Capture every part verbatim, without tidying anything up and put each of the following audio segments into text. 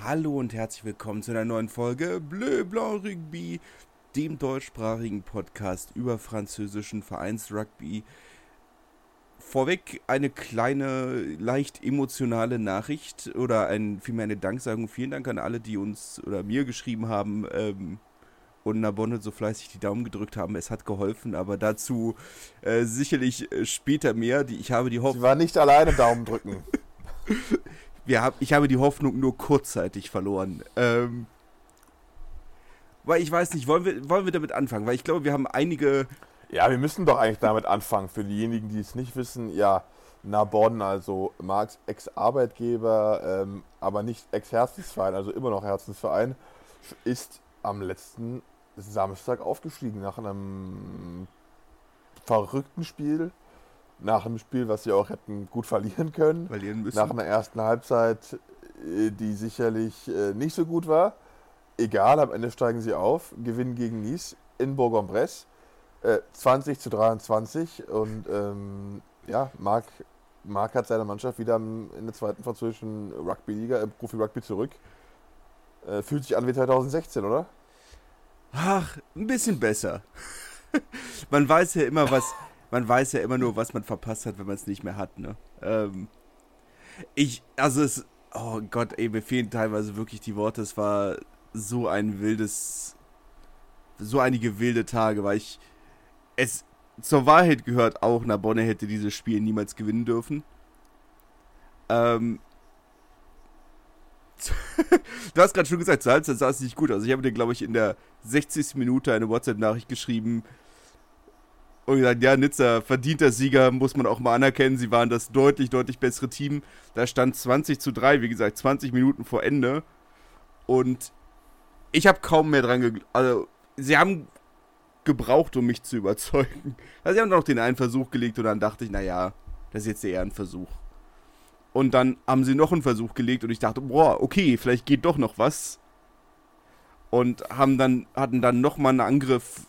Hallo und herzlich willkommen zu einer neuen Folge Bleu Blanc Rugby, dem deutschsprachigen Podcast über französischen Vereinsrugby. Vorweg eine kleine, leicht emotionale Nachricht oder ein, vielmehr eine Danksagung. Vielen Dank an alle, die uns oder mir geschrieben haben ähm, und Narbonne so fleißig die Daumen gedrückt haben. Es hat geholfen, aber dazu äh, sicherlich äh, später mehr. Die, ich habe die Sie Hoffnung... war nicht alleine Daumen drücken. Wir hab, ich habe die Hoffnung nur kurzzeitig verloren. Ähm, weil ich weiß nicht, wollen wir, wollen wir damit anfangen? Weil ich glaube, wir haben einige... Ja, wir müssen doch eigentlich damit anfangen. Für diejenigen, die es nicht wissen, ja, Narbonne, also Marks Ex-Arbeitgeber, ähm, aber nicht Ex-Herzensverein, also immer noch Herzensverein, ist am letzten Samstag aufgestiegen nach einem verrückten Spiel. Nach einem Spiel, was sie auch hätten gut verlieren können. Verlieren müssen. Nach einer ersten Halbzeit, die sicherlich nicht so gut war. Egal, am Ende steigen sie auf, gewinnen gegen Nice in Bourg-en-Bresse. zwanzig zu dreiundzwanzig. Und ähm, ja, Marc, Marc hat seine Mannschaft wieder in der zweiten französischen Rugby-Liga, im Profi-Rugby zurück. Äh, fühlt sich an wie zweitausendsechzehn, oder? Ach, ein bisschen besser. Man weiß ja immer, was... Man weiß ja immer nur, was man verpasst hat, wenn man es nicht mehr hat, ne? Ähm, ich, also es, oh Gott, ey, mir fehlen teilweise wirklich die Worte. Es war so ein wildes, so einige wilde Tage, weil ich, es, zur Wahrheit gehört auch, Narbonne hätte dieses Spiel niemals gewinnen dürfen. Ähm, du hast gerade schon gesagt, zur Halbzeit sah es nicht gut aus. Ich habe dir, glaube ich, in der sechzigsten Minute eine WhatsApp-Nachricht geschrieben, und gesagt, ja, Nizza, verdienter Sieger, muss man auch mal anerkennen. Sie waren das deutlich, deutlich bessere Team. Da stand zwanzig zu drei, wie gesagt, zwanzig Minuten vor Ende. Und ich habe kaum mehr dran geglaubt. Also, sie haben gebraucht, um mich zu überzeugen. Also, sie haben noch den einen Versuch gelegt und dann dachte ich, naja, das ist jetzt eher ein Versuch. Und dann haben sie noch einen Versuch gelegt und ich dachte, boah, okay, vielleicht geht doch noch was. Und haben dann, hatten dann nochmal einen Angriff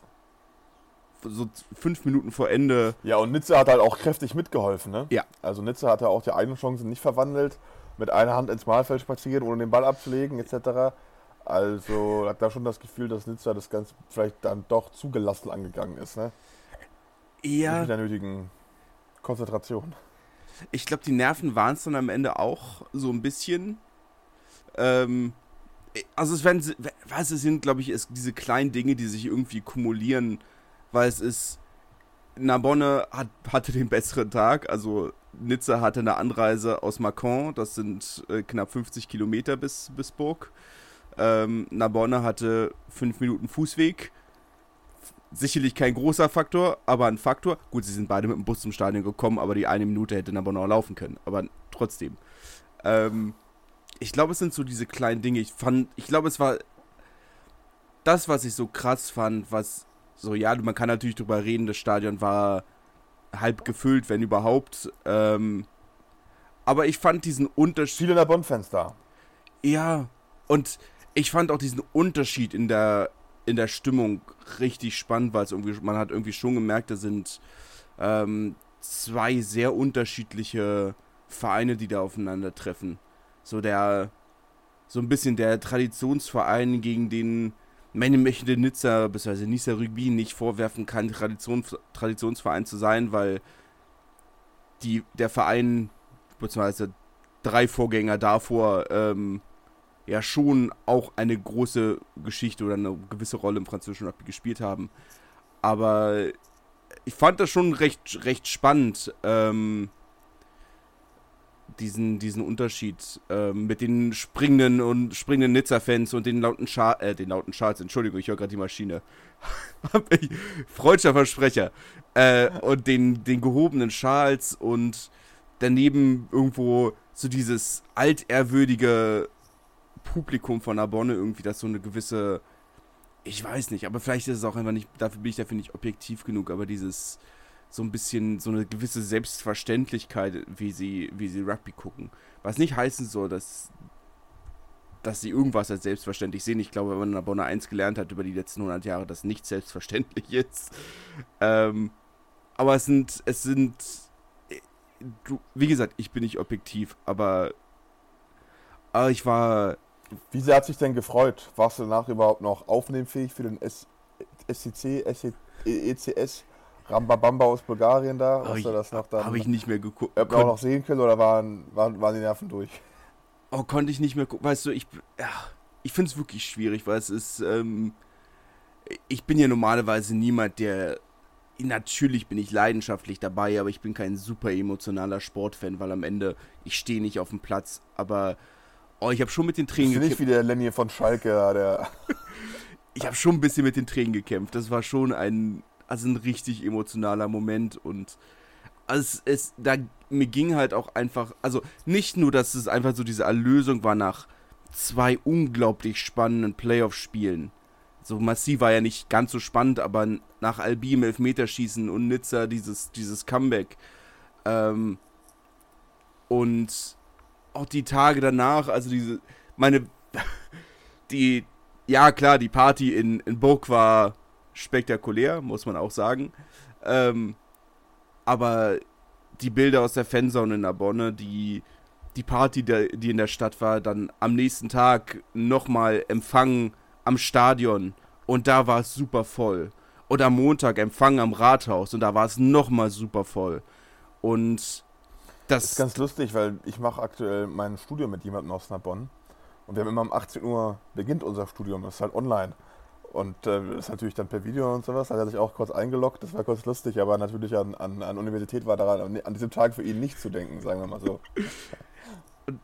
so fünf Minuten vor Ende. Ja, und Nizza hat halt auch kräftig mitgeholfen, ne? Ja. Also Nizza hat ja auch die eigenen Chancen nicht verwandelt, mit einer Hand ins Mahlfeld spaziert, ohne den Ball abzulegen, et cetera. Also hat da schon das Gefühl, dass Nizza das Ganze vielleicht dann doch zugelassen angegangen ist, ne? Ja. Mit der nötigen Konzentration. Ich glaube, die Nerven waren es dann am Ende auch so ein bisschen. Ähm, also es werden, was es sind, glaube ich, ist diese kleinen Dinge, die sich irgendwie kumulieren, weil es ist, Narbonne hat, hatte den besseren Tag, also Nizza hatte eine Anreise aus Mâcon, das sind äh, knapp fünfzig Kilometer bis, bis Bourg. Ähm, Narbonne hatte fünf Minuten Fußweg, sicherlich kein großer Faktor, aber ein Faktor. Gut, sie sind beide mit dem Bus zum Stadion gekommen, aber die eine Minute hätte Narbonne auch laufen können, aber trotzdem. Ähm, ich glaube, es sind so diese kleinen Dinge, ich fand, ich glaube, es war das, was ich so krass fand, was so, ja, man kann natürlich drüber reden, das Stadion war halb gefüllt, wenn überhaupt. Ähm, aber ich fand diesen Unterschied... Viele Narbonne-Fans da. Ja, und ich fand auch diesen Unterschied in der, in der Stimmung richtig spannend, weil es irgendwie, man hat irgendwie schon gemerkt, da sind ähm, zwei sehr unterschiedliche Vereine, die da aufeinandertreffen. So der, so ein bisschen der Traditionsverein, gegen den man möchte Nizza, bzw. Nice Rugby nicht vorwerfen kann, Tradition, Traditionsverein zu sein, weil die, der Verein, beziehungsweise drei Vorgänger davor, ähm, ja schon auch eine große Geschichte oder eine gewisse Rolle im französischen Rugby gespielt haben. Aber ich fand das schon recht, recht spannend, ähm, diesen, diesen Unterschied ähm, mit den springenden und springenden Nizza-Fans und den lauten Schal, äh, den lauten Schals, Entschuldigung, ich höre gerade die Maschine. Freudscher Versprecher. Äh, und den, den gehobenen Schals und daneben irgendwo so dieses altehrwürdige Publikum von Narbonne irgendwie, das so eine gewisse, ich weiß nicht, aber vielleicht ist es auch einfach nicht, dafür bin ich dafür nicht objektiv genug, aber dieses so ein bisschen, so eine gewisse Selbstverständlichkeit, wie sie, wie sie Rugby gucken. Was nicht heißen soll, dass, dass sie irgendwas als selbstverständlich sehen. Ich glaube, wenn man in Narbonne eins gelernt hat über die letzten hundert Jahre, dass nichts selbstverständlich ist. Ähm, aber es sind, es sind, du, wie gesagt, ich bin nicht objektiv, aber, aber ich war, Wie sehr hat sich denn gefreut? Warst du danach überhaupt noch aufnehmfähig für den S- SCC, E C S, Rambabamba aus Bulgarien da? Habe Hast ich, du das noch dann hab ich nicht mehr geguckt. auch noch sehen können oder waren, waren, waren die Nerven durch? Oh, konnte ich nicht mehr gucken. Weißt du, ich, ja, ich finde es wirklich schwierig, weil es ist, ähm, ich bin ja normalerweise niemand, der, natürlich bin ich leidenschaftlich dabei, aber ich bin kein super emotionaler Sportfan, weil am Ende, ich stehe nicht auf dem Platz, aber, oh, ich habe schon mit den Tränen Ist nicht wie der Lenny von Schalke, der... Ich habe schon ein bisschen mit den Tränen gekämpft. Das war schon ein, also ein richtig emotionaler Moment und also es, es, da, mir ging halt auch einfach, also nicht nur, dass es einfach so diese Erlösung war nach zwei unglaublich spannenden Playoff-Spielen. So Massiv war ja nicht ganz so spannend, aber nach Albi im Elfmeterschießen und Nizza dieses, dieses Comeback. Ähm, und auch die Tage danach, also diese, meine, die, ja klar, die Party in, in Burg war spektakulär, muss man auch sagen. Ähm, aber die Bilder aus der Fanzone in Narbonne, die, die Party, der, die in der Stadt war, dann am nächsten Tag nochmal Empfang am Stadion und da war es super voll. Und am Montag Empfang am Rathaus und da war es nochmal super voll. Und das... Das ist ganz lustig, weil ich mache aktuell mein Studium mit jemandem aus Narbonne und wir haben immer um achtzehn Uhr beginnt unser Studium, das ist halt online. Und äh, das ist natürlich dann per Video und sowas, da hat er sich auch kurz eingeloggt, das war kurz lustig, aber natürlich an, an, an Universität war daran an diesem Tag für ihn nicht zu denken, sagen wir mal so. Und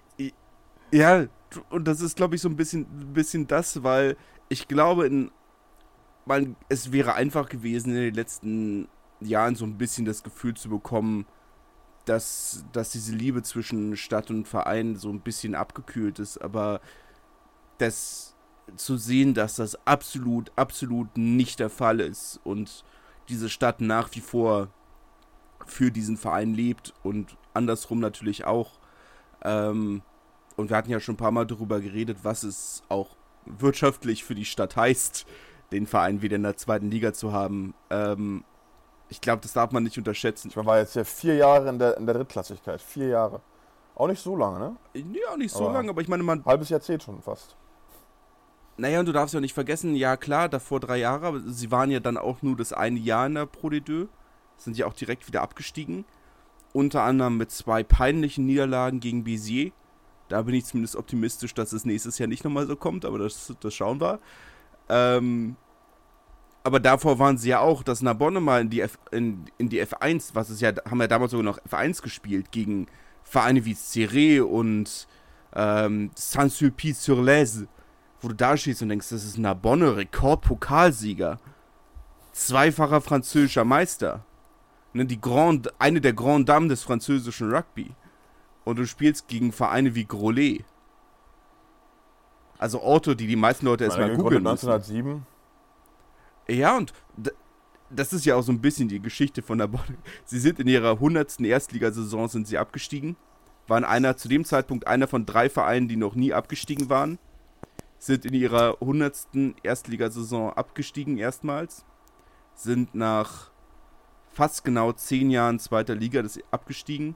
ja, und das ist, glaube ich, so ein bisschen, bisschen das, weil ich glaube, in, man, es wäre einfach gewesen, in den letzten Jahren so ein bisschen das Gefühl zu bekommen, dass, dass diese Liebe zwischen Stadt und Verein so ein bisschen abgekühlt ist, aber das zu sehen, dass das absolut, absolut nicht der Fall ist und diese Stadt nach wie vor für diesen Verein lebt und andersrum natürlich auch. Ähm, und wir hatten ja schon ein paar Mal darüber geredet, was es auch wirtschaftlich für die Stadt heißt, den Verein wieder in der zweiten Liga zu haben. Ähm, ich glaube, das darf man nicht unterschätzen. Ich war jetzt ja vier Jahre in der, in der Drittklassigkeit, vier Jahre. Auch nicht so lange, ne? Nee, auch nicht so Aber lange, aber ich meine, man... Halbes Jahrzehnt schon fast. Naja, und du darfst ja nicht vergessen, ja klar, davor drei Jahre, aber sie waren ja dann auch nur das eine Jahr in der Pro D deux, sind ja auch direkt wieder abgestiegen. Unter anderem mit zwei peinlichen Niederlagen gegen Béziers. Da bin ich zumindest optimistisch, dass es nächstes Jahr nicht nochmal so kommt, aber das, das schauen wir. Ähm, aber davor waren sie ja auch, dass Narbonne mal in die, F, in, in die F eins, was es ja, haben ja damals sogar noch F eins gespielt, gegen Vereine wie Céré und ähm, Saint-Sulpice-sur-Lèze, wo du da stehst und denkst, das ist Narbonne, Rekordpokalsieger, zweifacher französischer Meister, ne, die Grand, eine der Grand Dames des französischen Rugby. Und du spielst gegen Vereine wie Grolet. Also Orte, die die meisten Leute erstmal googeln müssen. neunzehnhundertsieben. Ja, und d- das ist ja auch so ein bisschen die Geschichte von Narbonne. Sie sind in ihrer hundertsten Erstligasaison sind sie abgestiegen. Waren einer zu dem Zeitpunkt einer von drei Vereinen, die noch nie abgestiegen waren. Sind in ihrer hundertsten Erstligasaison abgestiegen erstmals. Sind nach fast genau zehn Jahren zweiter Liga das abgestiegen.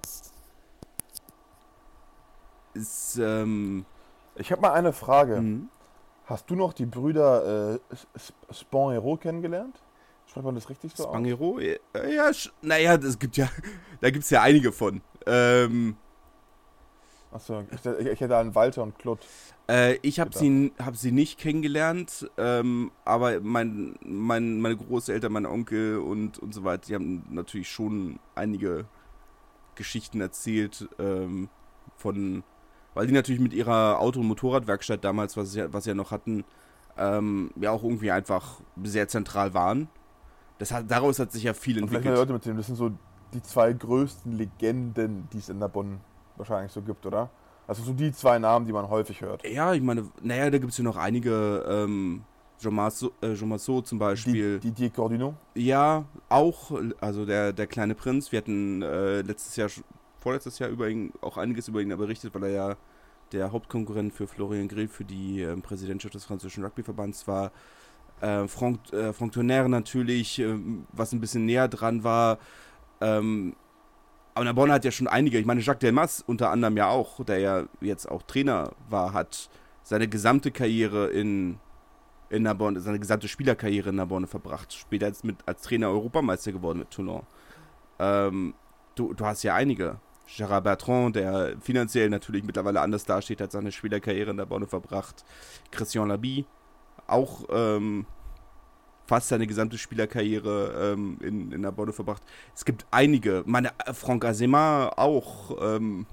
Ist, ähm... Ich habe mal eine Frage. Mhm. Hast du noch die Brüder äh, Spanghero kennengelernt? Spricht man das richtig so aus? Spanghero? Ja, ja, sch- naja, das gibt ja, da gibt es ja einige von. Ähm, Achso, ich, ich, ich hätte an Walter und Claude. äh, ich habe Bitte. sie, hab sie nicht kennengelernt, ähm, aber mein, mein, meine Großeltern, mein Onkel und, und so weiter, die haben natürlich schon einige Geschichten erzählt, ähm, von, weil die natürlich mit ihrer Auto- und Motorradwerkstatt damals, was sie, ja- was sie ja noch hatten, ähm, ja auch irgendwie einfach sehr zentral waren. Das hat, daraus hat sich ja viel Und vielleicht entwickelt. mal Leute mitnehmen, das sind so die zwei größten Legenden, die es in Narbonne wahrscheinlich so gibt, oder? Also so die zwei Namen, die man häufig hört. Ja, ich meine, naja, da gibt es ja noch einige, ähm, Jean Marceau, äh, Jean Marceau zum Beispiel. Die, Didier Cordino. Ja, auch, also der, der kleine Prinz. Wir hatten äh, letztes Jahr, vorletztes Jahr über ihn, auch einiges über ihn berichtet, weil er ja der Hauptkonkurrent für Florian Grill für die ähm, Präsidentschaft des französischen Rugbyverbands war. Äh, Franck, äh, Franck Tonnerre natürlich, ähm, was ein bisschen näher dran war. Ähm, aber Narbonne hat ja schon einige, ich meine, Jacques Delmas unter anderem ja auch, der ja jetzt auch Trainer war, hat seine gesamte Karriere in, in Narbonne, seine gesamte Spielerkarriere in Narbonne verbracht. Später als, mit, als Trainer Europameister geworden mit Toulon. Ähm, du, du hast ja einige. Gérard Bertrand, der finanziell natürlich mittlerweile anders dasteht, hat seine Spielerkarriere in Narbonne verbracht. Christian Labie, auch ähm, fast seine gesamte Spielerkarriere ähm, in, in Narbonne verbracht. Es gibt einige. Meine äh, Franck Azema auch. Ähm,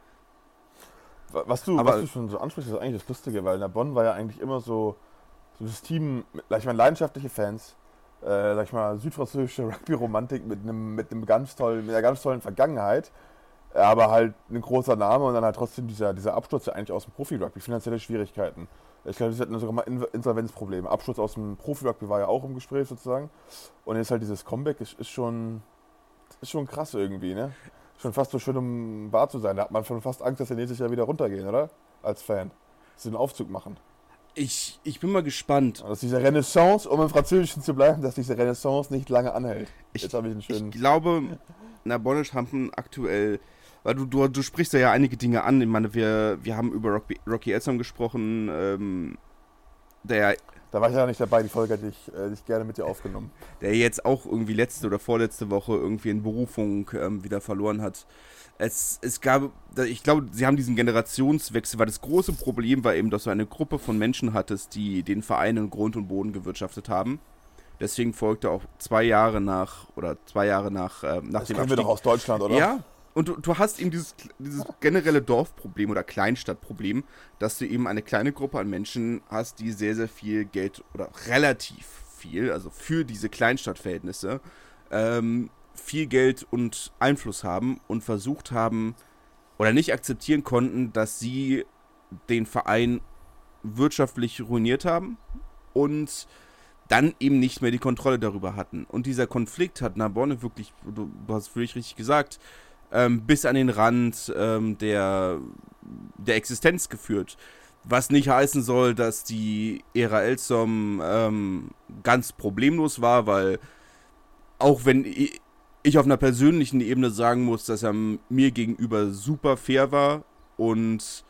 Was du, aber, was du schon so ansprichst, ist eigentlich das Lustige, weil Narbonne war ja eigentlich immer so, so das Team, sag ich mal, leidenschaftliche Fans, äh, sag ich mal, südfranzösische Rugby-Romantik mit einem mit einem ganz tollen, mit einer ganz tollen Vergangenheit, aber halt ein großer Name und dann halt trotzdem dieser, dieser Absturz ja eigentlich aus dem Profi-Rugby, finanzielle Schwierigkeiten. Ich glaube, das hatten sogar mal Insolvenzprobleme. Absturz aus dem Profi-Rugby war ja auch im Gespräch sozusagen. Und jetzt halt dieses Comeback ist, ist schon ist schon krass irgendwie, ne? Schon fast so schön, um wahr zu sein. Da hat man schon fast Angst, dass sie nächstes Jahr wieder runtergehen, oder? Als Fan. Dass sie einen Aufzug machen. ich, ich bin mal gespannt. Und dass diese Renaissance, um im Französischen zu bleiben, dass diese Renaissance nicht lange anhält. Ich, Jetzt habe ich einen schönen... Ich glaube, Narbonne haben aktuell, weil du, du, du sprichst ja einige Dinge an. Ich meine, wir, wir haben über Rocky, Rocky Elsom gesprochen, ähm, der... Da war ich ja nicht dabei, die Folge hätte ich, äh, ich gerne mit dir aufgenommen. Der jetzt auch irgendwie letzte oder vorletzte Woche irgendwie in Berufung ähm, wieder verloren hat. Es, es gab, ich glaube, sie haben diesen Generationswechsel, weil das große Problem war eben, dass du eine Gruppe von Menschen hattest, die den Verein in Grund und Boden gewirtschaftet haben. Deswegen folgte auch zwei Jahre nach, oder zwei Jahre nach, äh, nach das dem kennen wir doch aus Deutschland, oder? Ja, und du, du hast eben dieses, dieses generelle Dorfproblem oder Kleinstadtproblem, dass du eben eine kleine Gruppe an Menschen hast, die sehr, sehr viel Geld oder relativ viel, also für diese Kleinstadtverhältnisse, ähm, viel Geld und Einfluss haben und versucht haben oder nicht akzeptieren konnten, dass sie den Verein wirtschaftlich ruiniert haben und dann eben nicht mehr die Kontrolle darüber hatten. Und dieser Konflikt hat Narbonne wirklich, du, du hast es völlig richtig gesagt, ähm, bis an den Rand ähm, der, der Existenz geführt. Was nicht heißen soll, dass die Ära Elsom ähm, ganz problemlos war, weil auch wenn ich auf einer persönlichen Ebene sagen muss, dass er mir gegenüber super fair war und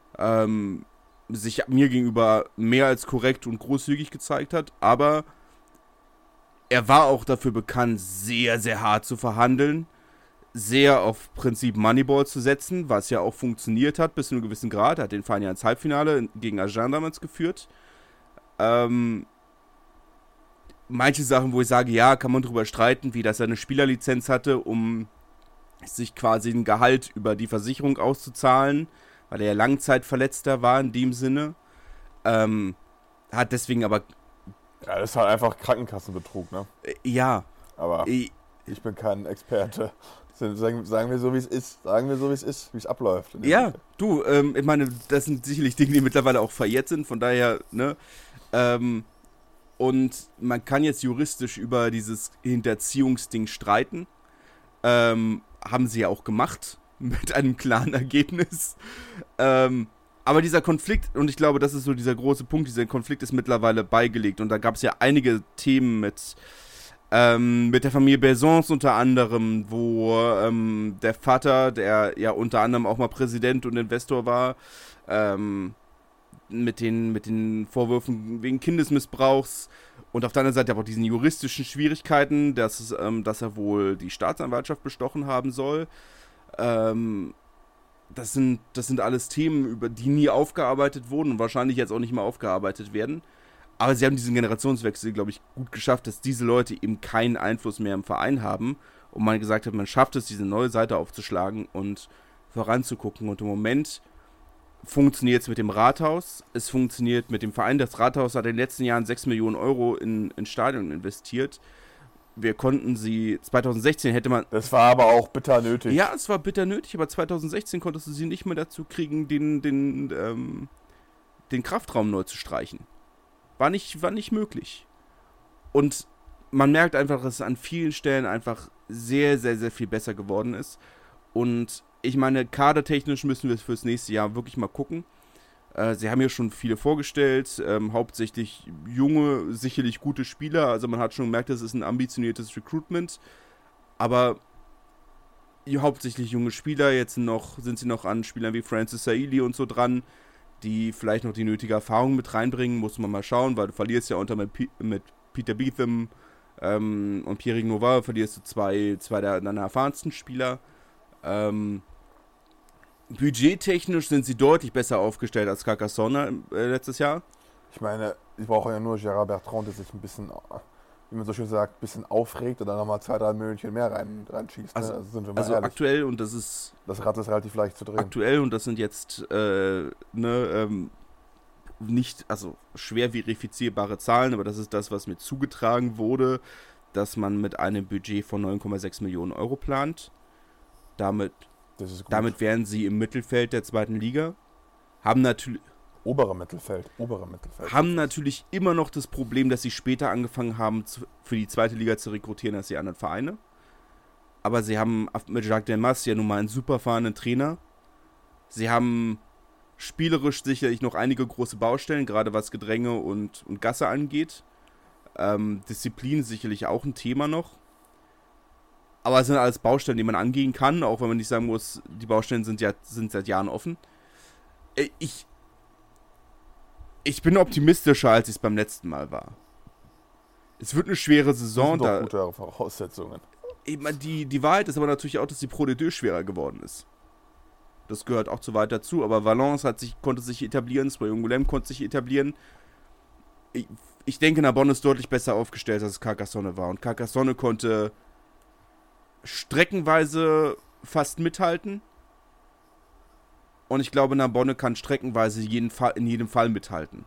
ähm, sich mir gegenüber mehr als korrekt und großzügig gezeigt hat, aber er war auch dafür bekannt, sehr, sehr hart zu verhandeln, sehr auf Prinzip Moneyball zu setzen, was ja auch funktioniert hat bis zu einem gewissen Grad. Er hat den Verein ja ins Halbfinale gegen Agen damals geführt. Ähm, manche Sachen, wo ich sage, ja, kann man drüber streiten, wie dass er eine Spielerlizenz hatte, um sich quasi ein Gehalt über die Versicherung auszuzahlen, weil er ja Langzeitverletzter war in dem Sinne. Ähm, hat deswegen aber... Ja, das ist halt einfach Krankenkassenbetrug, ne? Äh, ja. Aber ich, ich bin kein Experte. Sagen, sagen wir so, wie es ist. Sagen wir so, wie es ist, wie es abläuft. Ja, Mitte. du, ähm, ich meine, das sind sicherlich Dinge, die mittlerweile auch verjährt sind, von daher, ne, ähm, und man kann jetzt juristisch über dieses Hinterziehungsding streiten, ähm, haben sie ja auch gemacht, mit einem klaren Ergebnis, ähm, aber dieser Konflikt, und ich glaube, das ist so dieser große Punkt, dieser Konflikt ist mittlerweile beigelegt, und da gab es ja einige Themen mit, Ähm, mit der Familie Besons unter anderem, wo ähm, der Vater, der ja unter anderem auch mal Präsident und Investor war, ähm, mit den, mit den Vorwürfen wegen Kindesmissbrauchs und auf der anderen Seite aber auch diesen juristischen Schwierigkeiten, dass, ähm, dass er wohl die Staatsanwaltschaft bestochen haben soll. Ähm, das sind, das sind alles Themen, über die nie aufgearbeitet wurden und wahrscheinlich jetzt auch nicht mehr aufgearbeitet werden. Aber sie haben diesen Generationswechsel, glaube ich, gut geschafft, dass diese Leute eben keinen Einfluss mehr im Verein haben. Und man gesagt hat, man schafft es, diese neue Seite aufzuschlagen und voranzugucken. Und im Moment funktioniert es mit dem Rathaus. Es funktioniert mit dem Verein. Das Rathaus hat in den letzten Jahren sechs Millionen Euro in, in Stadion investiert. Wir konnten sie, zwanzig sechzehn hätte man... Das war aber auch bitter nötig. Ja, es war bitter nötig, aber zwanzig sechzehn konntest du sie nicht mehr dazu kriegen, den, den, ähm, den Kraftraum neu zu streichen. War nicht, war nicht möglich. Und man merkt einfach, dass es an vielen Stellen einfach sehr, sehr, sehr viel besser geworden ist. Und ich meine, kadertechnisch müssen wir fürs nächste Jahr wirklich mal gucken. Äh, sie haben ja schon viele vorgestellt, ähm, hauptsächlich junge, sicherlich gute Spieler. Also man hat schon gemerkt, das ist ein ambitioniertes Recruitment. Aber hauptsächlich junge Spieler, jetzt noch sind sie noch an Spielern wie Francis Saili und so dran, die vielleicht noch die nötige Erfahrung mit reinbringen, muss man mal schauen, weil du verlierst ja unter mit, P- mit Peter Beetham ähm, und Pierre Nova verlierst du zwei, zwei der deiner erfahrensten Spieler. Ähm, budgettechnisch sind sie deutlich besser aufgestellt als Carcassonne äh, letztes Jahr. Ich meine, ich brauche ja nur Gérard Bertrand, der sich ein bisschen, wie man so schön sagt, ein bisschen aufregt und dann nochmal zwei, drei Millionchen mehr rein, reinschießt. Also, ne? also, sind wir mal also ehrlich. aktuell, und das ist Das Rad ist relativ leicht zu drehen. aktuell, und das sind jetzt äh, ne, ähm, nicht, also schwer verifizierbare Zahlen, aber das ist das, was mir zugetragen wurde, dass man mit einem Budget von neun Komma sechs Millionen Euro plant. Damit, Das ist gut. damit wären sie im Mittelfeld der zweiten Liga. Haben natürlich, Obere Mittelfeld, obere Mittelfeld. haben natürlich immer noch das Problem, dass sie später angefangen haben, zu, für die zweite Liga zu rekrutieren als die anderen Vereine. Aber sie haben mit Jacques Delmas ja nun mal einen super fahrenden Trainer. Sie haben spielerisch sicherlich noch einige große Baustellen, gerade was Gedränge und, und Gasse angeht. Ähm, Disziplin ist sicherlich auch ein Thema noch. Aber es sind alles Baustellen, die man angehen kann, auch wenn man nicht sagen muss, die Baustellen sind ja sind seit Jahren offen. Äh, Ich, ich bin optimistischer, als ich es beim letzten Mal war. Es wird eine schwere Das Saison. sind doch Da, gute Voraussetzungen. ich meine, die, die Wahrheit ist aber natürlich auch, dass die Pro de Deux schwerer geworden ist. Das gehört auch zu weit dazu. Aber Valence hat sich, konnte sich etablieren, Spoyongolem konnte sich etablieren. Ich, ich denke, Narbonne ist deutlich besser aufgestellt, als es Carcassonne war. Und Carcassonne konnte streckenweise fast mithalten. Und ich glaube, Narbonne kann streckenweise jeden Fall, in jedem Fall mithalten.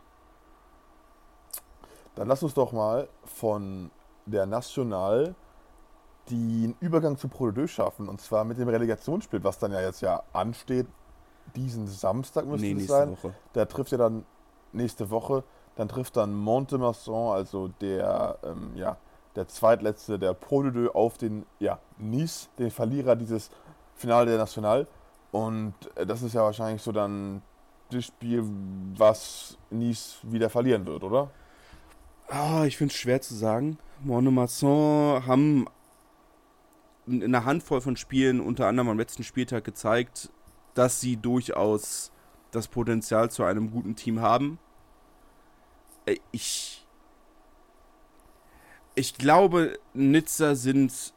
Dann lass uns doch mal von der National den Übergang zu Pro de Deux schaffen. Und zwar mit dem Relegationsspiel, was dann ja jetzt ja ansteht. Diesen Samstag müsste Nee, es nächste sein. Woche. Der trifft ja dann nächste Woche. Dann trifft dann Mont-de-Marsan, also der, ähm, ja, der zweitletzte der Pro de Deux, auf den ja, Nice, den Verlierer dieses Finale der National. Und äh, das ist ja wahrscheinlich so dann das Spiel, was Nice wieder verlieren wird, oder? Ah, ich finde es schwer zu sagen. Mont-de-Marsan haben in einer Handvoll von Spielen, unter anderem am letzten Spieltag, gezeigt, dass sie durchaus das Potenzial zu einem guten Team haben. Äh, Ich, ich glaube, Nizza sind.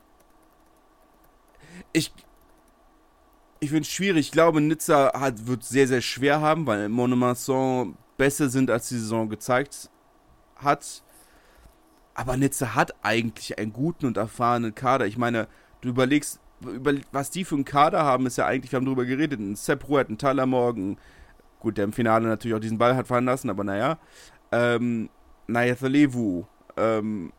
Ich, ich finde es schwierig. Ich glaube, Nizza hat, wird sehr, sehr schwer haben, weil Mont-de-Marsan besser sind, als die Saison gezeigt hat. Aber Nizza hat eigentlich einen guten und erfahrenen Kader. Ich meine, du überlegst, über, was die für einen Kader haben, ist ja eigentlich, wir haben darüber geredet, ein Sepp Rouet, ein Tyler Morgan, gut, der im Finale natürlich auch diesen Ball hat fallen lassen, aber naja, ähm, Nayatalevu, ähm,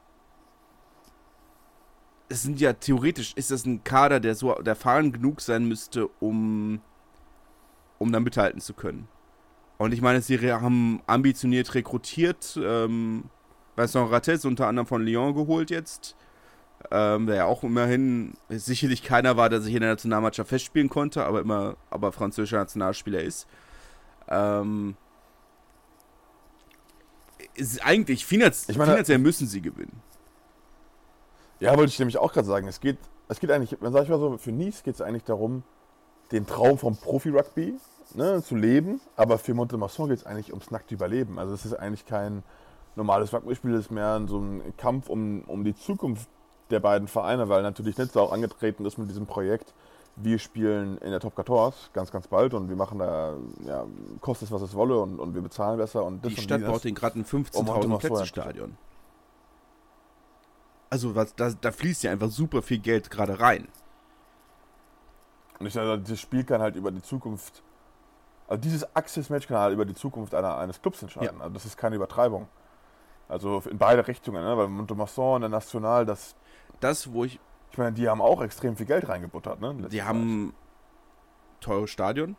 es sind ja theoretisch, ist das ein Kader, der so erfahren genug sein müsste, um, um da mithalten zu können. Und ich meine, sie haben ambitioniert rekrutiert, ähm, Vincent Rates unter anderem von Lyon geholt jetzt, ähm, der ja auch immerhin sicherlich keiner war, der sich in der Nationalmannschaft festspielen konnte, aber immer aber französischer Nationalspieler ist. Ähm, ist eigentlich finanz Ich meine, finanziell müssen sie gewinnen. Ja, wollte ich nämlich auch gerade sagen. Es geht, es geht eigentlich, sag ich mal so, für Nice geht es eigentlich darum, den Traum vom Profi-Rugby, ne, zu leben. Aber für Mont-de-Marsan geht es eigentlich ums nackte Überleben. Also es ist eigentlich kein normales Rugby-Spiel, es ist mehr so ein Kampf um, um die Zukunft der beiden Vereine, weil natürlich Nizza auch angetreten ist mit diesem Projekt. Wir spielen in der Top vierzehn ganz, ganz bald und wir machen da, ja, kostet es, was es wolle und, und wir bezahlen besser. Und das Die und Stadt jenes. baut den gerade ein fünfzehntausend Mont-de-Marsan Plätze-Stadion. Also was, da, da fließt ja einfach super viel Geld gerade rein. Und ich sage, dieses Spiel kann halt über die Zukunft, also dieses Access-Match kann halt über die Zukunft einer, eines Clubs entscheiden. Ja. Also das ist keine Übertreibung. Also in beide Richtungen, ne? Weil Mont-de-Marsan und der National, das, Das, wo ich, ich meine, die haben auch extrem viel Geld reingebuttert, ne? die haben teures Stadion.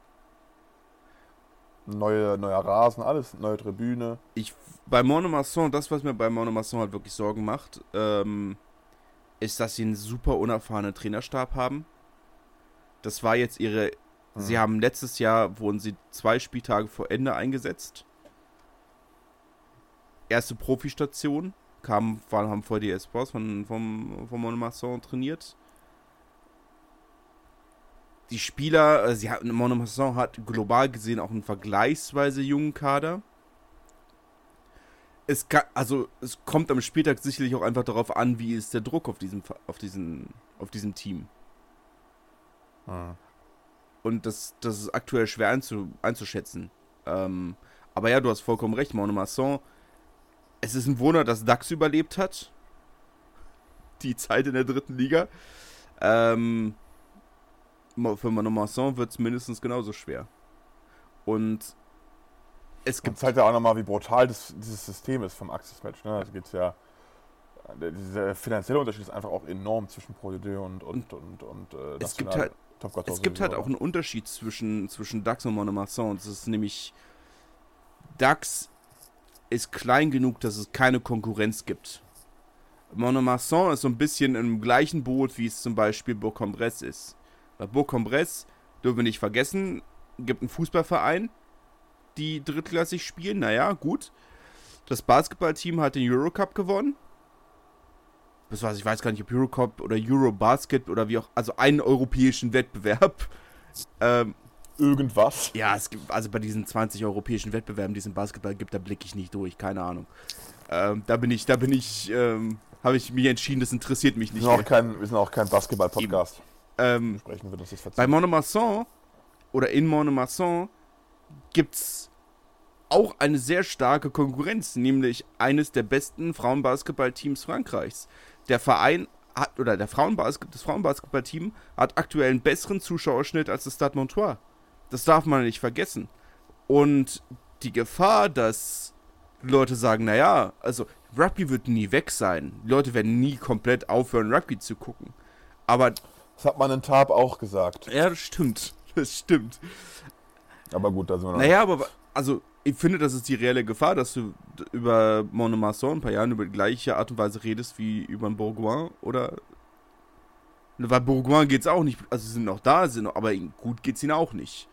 Neue, neuer Rasen, alles, neue Tribüne. Ich, bei Mont-de-Marsan, das, was mir bei Mont-de-Marsan halt wirklich Sorgen macht, ähm, ist, dass sie einen super unerfahrenen Trainerstab haben. Das war jetzt ihre, Hm. sie haben letztes Jahr, wurden sie zwei Spieltage vor Ende eingesetzt. Erste Profistation, kamen, waren, haben vor die Esports von, vom, von Mont-de-Marsan trainiert. die Spieler, äh, sie hat, Monomasson hat global gesehen auch einen vergleichsweise jungen Kader. Es kann, also es kommt am Spieltag sicherlich auch einfach darauf an, wie ist der Druck auf diesem, auf diesen, auf diesem Team. Hm. Und das, das ist aktuell schwer einzu, einzuschätzen. Ähm, aber ja, du hast vollkommen recht, Monomasson. Es ist ein Wunder, dass Dax überlebt hat. Die Zeit in der dritten Liga. Ähm, für Monomasson wird es mindestens genauso schwer. Und es gibt. Und zeigt ja auch nochmal, wie brutal das, dieses System ist vom Access-Match. Ne? Also geht's ja. Dieser finanzielle Unterschied ist einfach auch enorm zwischen Pro D deux und, und, und, und äh, es gibt halt, es gibt halt auch einen Unterschied zwischen, zwischen Dax und Monomasson. Das ist nämlich. Dax ist klein genug, dass es keine Konkurrenz gibt. Monomasson ist so ein bisschen im gleichen Boot, wie es zum Beispiel Bourg-en-Bresse ist. Bei Bourg-en-Bresse, dürfen wir nicht vergessen, gibt einen Fußballverein, die drittklassig spielen. Naja, gut. Das Basketballteam hat den Eurocup gewonnen. Das weiß ich weiß gar nicht, ob Eurocup oder Eurobasket oder wie auch, also einen europäischen Wettbewerb. Ähm, Irgendwas. Ja, es gibt, also bei diesen zwanzig europäischen Wettbewerben, die es im Basketball gibt, da blicke ich nicht durch, keine Ahnung. Ähm, da bin ich, da bin ich, ähm, habe ich mich entschieden, das interessiert mich nicht wir sind mehr. Auch kein, wir sind auch kein Basketball-Podcast. Ähm, Sprechen wir das jetzt bei Monomasson oder in Monomasson gibt's auch eine sehr starke Konkurrenz, nämlich eines der besten Frauenbasketballteams Frankreichs. Der Verein hat, oder der Frauenbasket, das Frauenbasketballteam hat aktuell einen besseren Zuschauerschnitt als das Stade Montois. Das darf man nicht vergessen. Und die Gefahr, dass Leute sagen, naja, also Rugby wird nie weg sein. Die Leute werden nie komplett aufhören, Rugby zu gucken. Aber das hat man in Tab auch gesagt. Ja, das stimmt. Das stimmt. Aber gut, da sind wir noch. Naja, aber also ich finde, das ist die reelle Gefahr, dass du über Monomasson in ein paar Jahren über die gleiche Art und Weise redest wie über einen Bourgoin oder. Weil Bourgoin geht's auch nicht. Also sie sind noch da, sind noch, aber gut geht's ihnen auch nicht.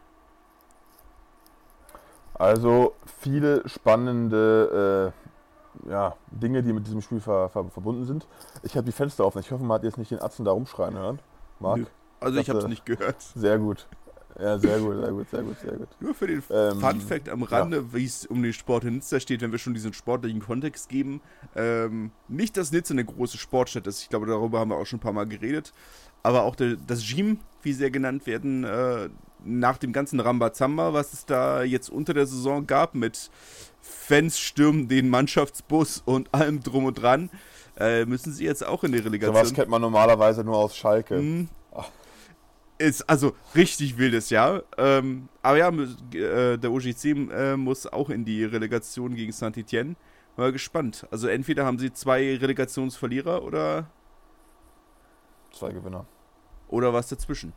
Also viele spannende äh, ja, Dinge, die mit diesem Spiel ver, ver, verbunden sind. Ich habe die Fenster offen. Ich hoffe, man hat jetzt nicht den Atzen da rumschreien hören. Marc? Nö. Also ich habe es nicht gehört. Sehr gut. Ja, sehr gut, sehr gut, sehr gut, sehr gut. Nur für den Ähm, Fun Fact am Rande, ja. wie es um den Sport in Nizza steht, wenn wir schon diesen sportlichen Kontext geben. Ähm, nicht, dass Nizza eine große Sportstadt ist. Ich glaube, darüber haben wir auch schon ein paar Mal geredet. Aber auch der, das Gym, wie sie ja genannt werden, äh, nach dem ganzen Rambazamba, was es da jetzt unter der Saison gab, mit Fans stürmen den Mannschaftsbus und allem drum und dran, äh, müssen sie jetzt auch in die Relegation. Sowas kennt man normalerweise nur aus Schalke. Mhm. Ist also richtig wildes Jahr. Ähm, aber ja, äh, der O G C äh, muss auch in die Relegation gegen Saint-Étienne. Mal gespannt. Also entweder haben sie zwei Relegationsverlierer oder Zwei Gewinner. Oder was dazwischen.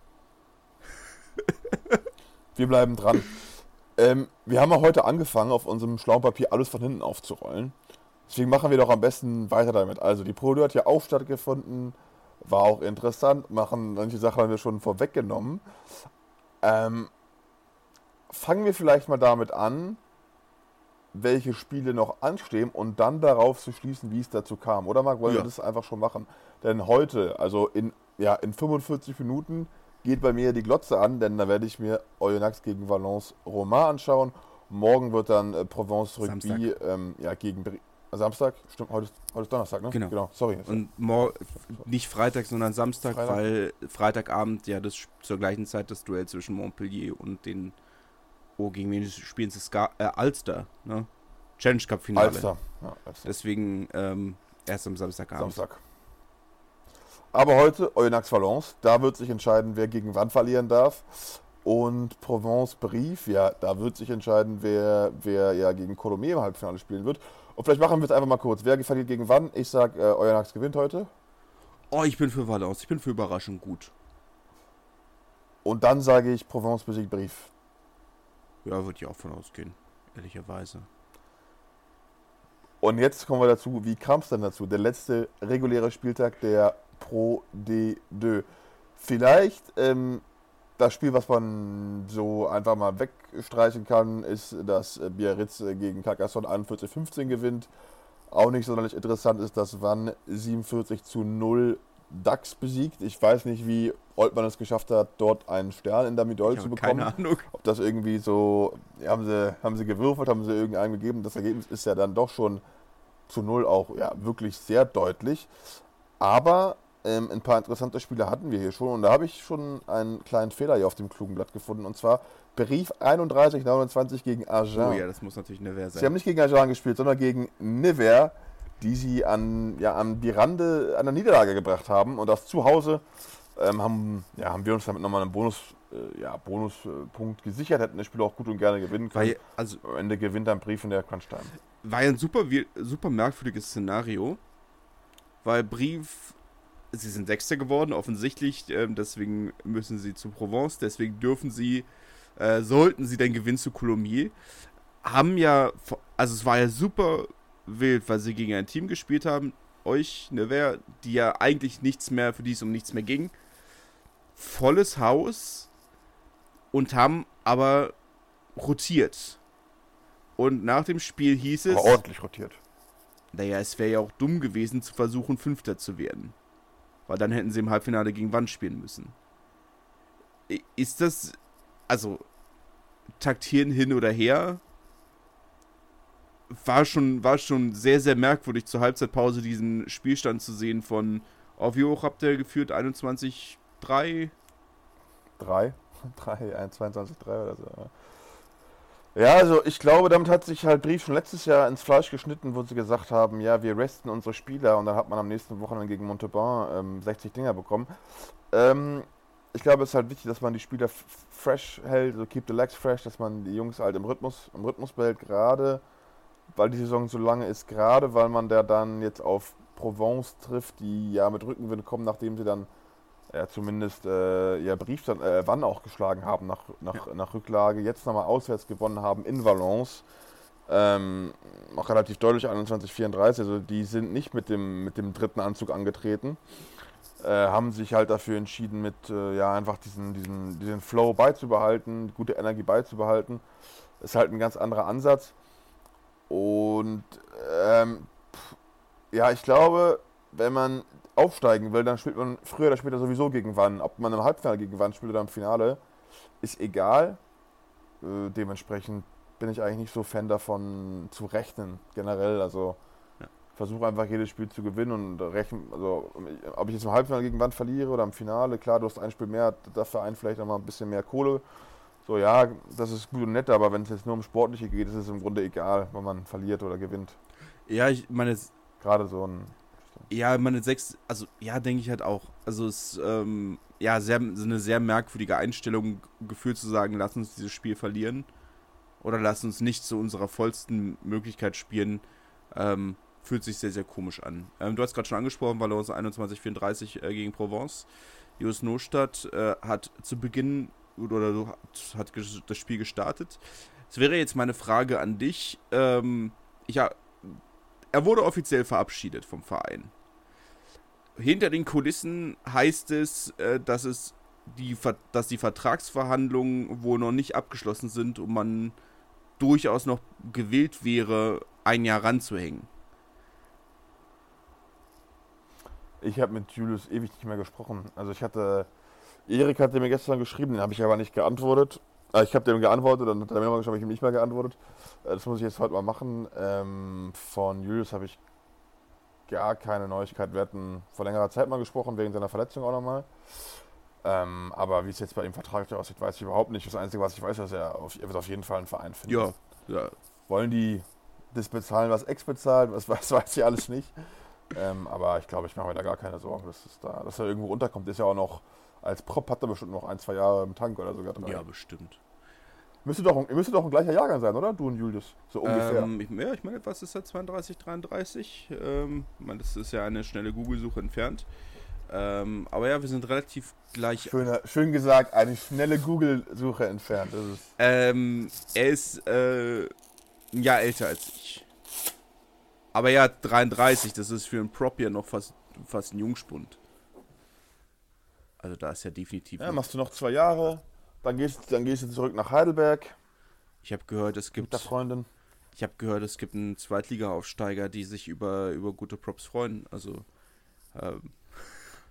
Wir bleiben dran. Ähm, wir haben ja heute angefangen, auf unserem schlauen Papier alles von hinten aufzurollen. Deswegen machen wir doch am besten weiter damit. Also die Pro D hat ja auch stattgefunden. War auch interessant. Machen manche Sachen haben wir schon vorweggenommen. Ähm, fangen wir vielleicht mal damit an, welche Spiele noch anstehen und dann darauf zu schließen, wie es dazu kam. Oder Marc, wollen Ja. wir das einfach schon machen? Denn heute, also in, ja, in fünfundvierzig Minuten, geht bei mir die Glotze an, denn da werde ich mir Oyonnax gegen Valence Romain anschauen. Morgen wird dann äh, Provence Rugby ähm, ja, gegen Bri- Samstag, stimmt, heute ist, heute ist Donnerstag, ne? Genau. genau sorry. Und mor- nicht Freitag, sondern Samstag, Freitag. weil Freitagabend ja das zur gleichen Zeit das Duell zwischen Montpellier und den Oh, gegen wen spielen sie Ska- äh, Ulster, ne? Challenge Cup Finale. Alster. Ja, Alster. Deswegen ähm, erst am Samstagabend. Samstag. Aber heute Oyonnax Valence, da wird sich entscheiden, wer gegen wann verlieren darf. Und Provence Brief, ja, da wird sich entscheiden, wer, wer ja gegen Colomiers im Halbfinale spielen wird. Und vielleicht machen wir es einfach mal kurz. Wer verliert gegen wann? Ich sag, äh, Oyonnax gewinnt heute. Oh, ich bin für Valence. Ich bin für Überraschung gut. Und dann sage ich, Provence besiegt Brief. Ja, würde ich auch von ausgehen. Ehrlicherweise. Und jetzt kommen wir dazu, wie kam es denn dazu? Der letzte reguläre Spieltag der Pro D zwei. Vielleicht ähm, das Spiel, was man so einfach mal wegstreichen kann, ist, dass äh, Biarritz äh, gegen Carcassonne einundvierzig fünfzehn gewinnt. Auch nicht sonderlich interessant ist, dass Vannes siebenundvierzig zu null Dax besiegt. Ich weiß nicht, wie Oltmann es geschafft hat, dort einen Stern in Damidol zu bekommen. Keine Ahnung. Ob das irgendwie so, ja, haben sie, haben sie gewürfelt, haben sie irgendeinen gegeben. Das Ergebnis ist ja dann doch schon zu null auch ja, wirklich sehr deutlich. Aber ähm, ein paar interessante Spiele hatten wir hier schon. Und da habe ich schon einen kleinen Fehler hier auf dem klugen Blatt gefunden. Und zwar Brief einunddreißig neunundzwanzig gegen Agen. Oh ja, das muss natürlich Nevers sein. Sie haben nicht gegen Agen gespielt, sondern gegen Nevers, die sie an, ja, an die Rande einer Niederlage gebracht haben. Und das zu Hause ähm, haben, ja, haben wir uns damit nochmal einen Bonus, äh, ja, Bonuspunkt gesichert, hätten das Spiel auch gut und gerne gewinnen können. Weil, also, Am Ende gewinnt ein Brief in der Crunch-Time. War ja ein super, super merkwürdiges Szenario, weil Brief, sie sind Sechster geworden, offensichtlich, äh, deswegen müssen sie zu Provence, deswegen dürfen sie, äh, sollten sie den Gewinn zu Coulommiers, haben ja, also es war ja super wild, weil sie gegen ein Team gespielt haben, euch, Nevers, die ja eigentlich nichts mehr, für die es um nichts mehr ging, volles Haus und haben aber rotiert. Und nach dem Spiel hieß es... Aber ordentlich rotiert. Naja, es wäre ja auch dumm gewesen, zu versuchen, Fünfter zu werden. Weil dann hätten sie im Halbfinale gegen Wann spielen müssen. Ist das... Also, taktieren hin oder her... War schon, war schon sehr, sehr merkwürdig, zur Halbzeitpause diesen Spielstand zu sehen von... Oh, wie hoch habt ihr geführt? einundzwanzig drei? drei? drei, zweiundzwanzig drei oder so. Ja, also ich glaube, damit hat sich halt Brief schon letztes Jahr ins Fleisch geschnitten, wo sie gesagt haben, ja, wir resten unsere Spieler und dann hat man am nächsten Wochenende gegen Montauban ähm, sechzig Dinger bekommen. Ähm, ich glaube, es ist halt wichtig, dass man die Spieler f- fresh hält, so keep the legs fresh, dass man die Jungs halt im Rhythmus, im Rhythmus behält, gerade weil die Saison so lange ist, gerade weil man da dann jetzt auf Provence trifft, die ja mit Rückenwind kommen, nachdem sie dann ja, zumindest äh, ja, Brief dann, äh, Wann auch geschlagen haben nach, nach, ja. nach Rücklage, jetzt nochmal auswärts gewonnen haben in Valence. Ähm, auch relativ deutlich einundzwanzig vierunddreißig, also die sind nicht mit dem, mit dem dritten Anzug angetreten, äh, haben sich halt dafür entschieden, mit äh, ja, einfach diesen, diesen, diesen Flow beizubehalten, gute Energie beizubehalten. Ist halt ein ganz anderer Ansatz. Und ähm, pff, ja, ich glaube, wenn man aufsteigen will, dann spielt man früher oder später sowieso gegen Wann. Ob man im Halbfinale gegen Wann spielt oder im Finale, ist egal. Äh, dementsprechend bin ich eigentlich nicht so Fan davon zu rechnen, generell. Also ja. Versuche einfach jedes Spiel zu gewinnen und rechnen, also ob ich jetzt im Halbfinale gegen Wann verliere oder im Finale, klar, du hast ein Spiel mehr, der Verein vielleicht nochmal ein bisschen mehr Kohle. So, ja, das ist gut und nett, aber wenn es jetzt nur um Sportliche geht, ist es im Grunde egal, wenn man verliert oder gewinnt. Ja, ich meine... Gerade so ein... Ja, meine sechs, also ja, denke ich halt auch. Also es ist ähm, ja sehr, so eine sehr merkwürdige Einstellung, gefühlt zu sagen, lass uns dieses Spiel verlieren oder lass uns nicht zu unserer vollsten Möglichkeit spielen, ähm, fühlt sich sehr, sehr komisch an. Ähm, du hast gerade schon angesprochen, Valence einundzwanzig vierunddreißig äh, gegen Provence. Jus Nostadt äh, hat zu Beginn oder so hat, hat das Spiel gestartet. Es wäre jetzt meine Frage an dich. Ähm, ich ja, er wurde offiziell verabschiedet vom Verein. Hinter den Kulissen heißt es, äh, dass es die, dass die Vertragsverhandlungen wohl noch nicht abgeschlossen sind und man durchaus noch gewillt wäre, ein Jahr ranzuhängen. Ich habe mit Julius ewig nicht mehr gesprochen. Also ich hatte, Erik hatte mir gestern geschrieben, den habe ich aber nicht geantwortet. Äh, ich habe dem geantwortet, dann hat er mir nochmal geschrieben, habe ich ihm nicht mehr geantwortet. Äh, das muss ich jetzt heute mal machen. Ähm, von Julius habe ich gar keine Neuigkeit. Wir hatten vor längerer Zeit mal gesprochen, wegen seiner Verletzung auch nochmal. Ähm, aber wie es jetzt bei ihm vertraglich aussieht, weiß ich überhaupt nicht. Das Einzige, was ich weiß, ist, dass er, auf, er wird auf jeden Fall einen Verein finden. Ja, ja. Wollen die das bezahlen, was Ex bezahlt? Was, was weiß ich alles nicht. Ähm, aber ich glaube, ich mache mir da gar keine Sorgen, dass, es da, dass er irgendwo runterkommt. Ist ja auch noch, als Prop hat er bestimmt noch ein, zwei Jahre im Tank oder sogar drei. Ja, bestimmt. Müsste doch, ihr müsstet doch ein gleicher Jahrgang sein, oder? Du und Julius, so ungefähr. Ähm, ich, ja, ich meine, was ist da zweiunddreißig, dreiunddreißig? Ähm, ich meine, das ist ja eine schnelle Google-Suche entfernt. Ähm, aber ja, wir sind relativ gleich. Schöner, schön gesagt, eine schnelle Google-Suche entfernt. Das ist ähm, er ist äh, ein Jahr älter als ich. Aber ja, dreiunddreißig, das ist für einen Prop ja noch fast, fast ein Jungspund. Also da ist ja definitiv... Ja, machst du noch zwei Jahre, dann gehst, dann gehst du zurück nach Heidelberg. Ich habe gehört, es gibt... Mit der Freundin. Ich habe gehört, es gibt einen Zweitliga-Aufsteiger, die sich über, über gute Props freuen. Also, ähm...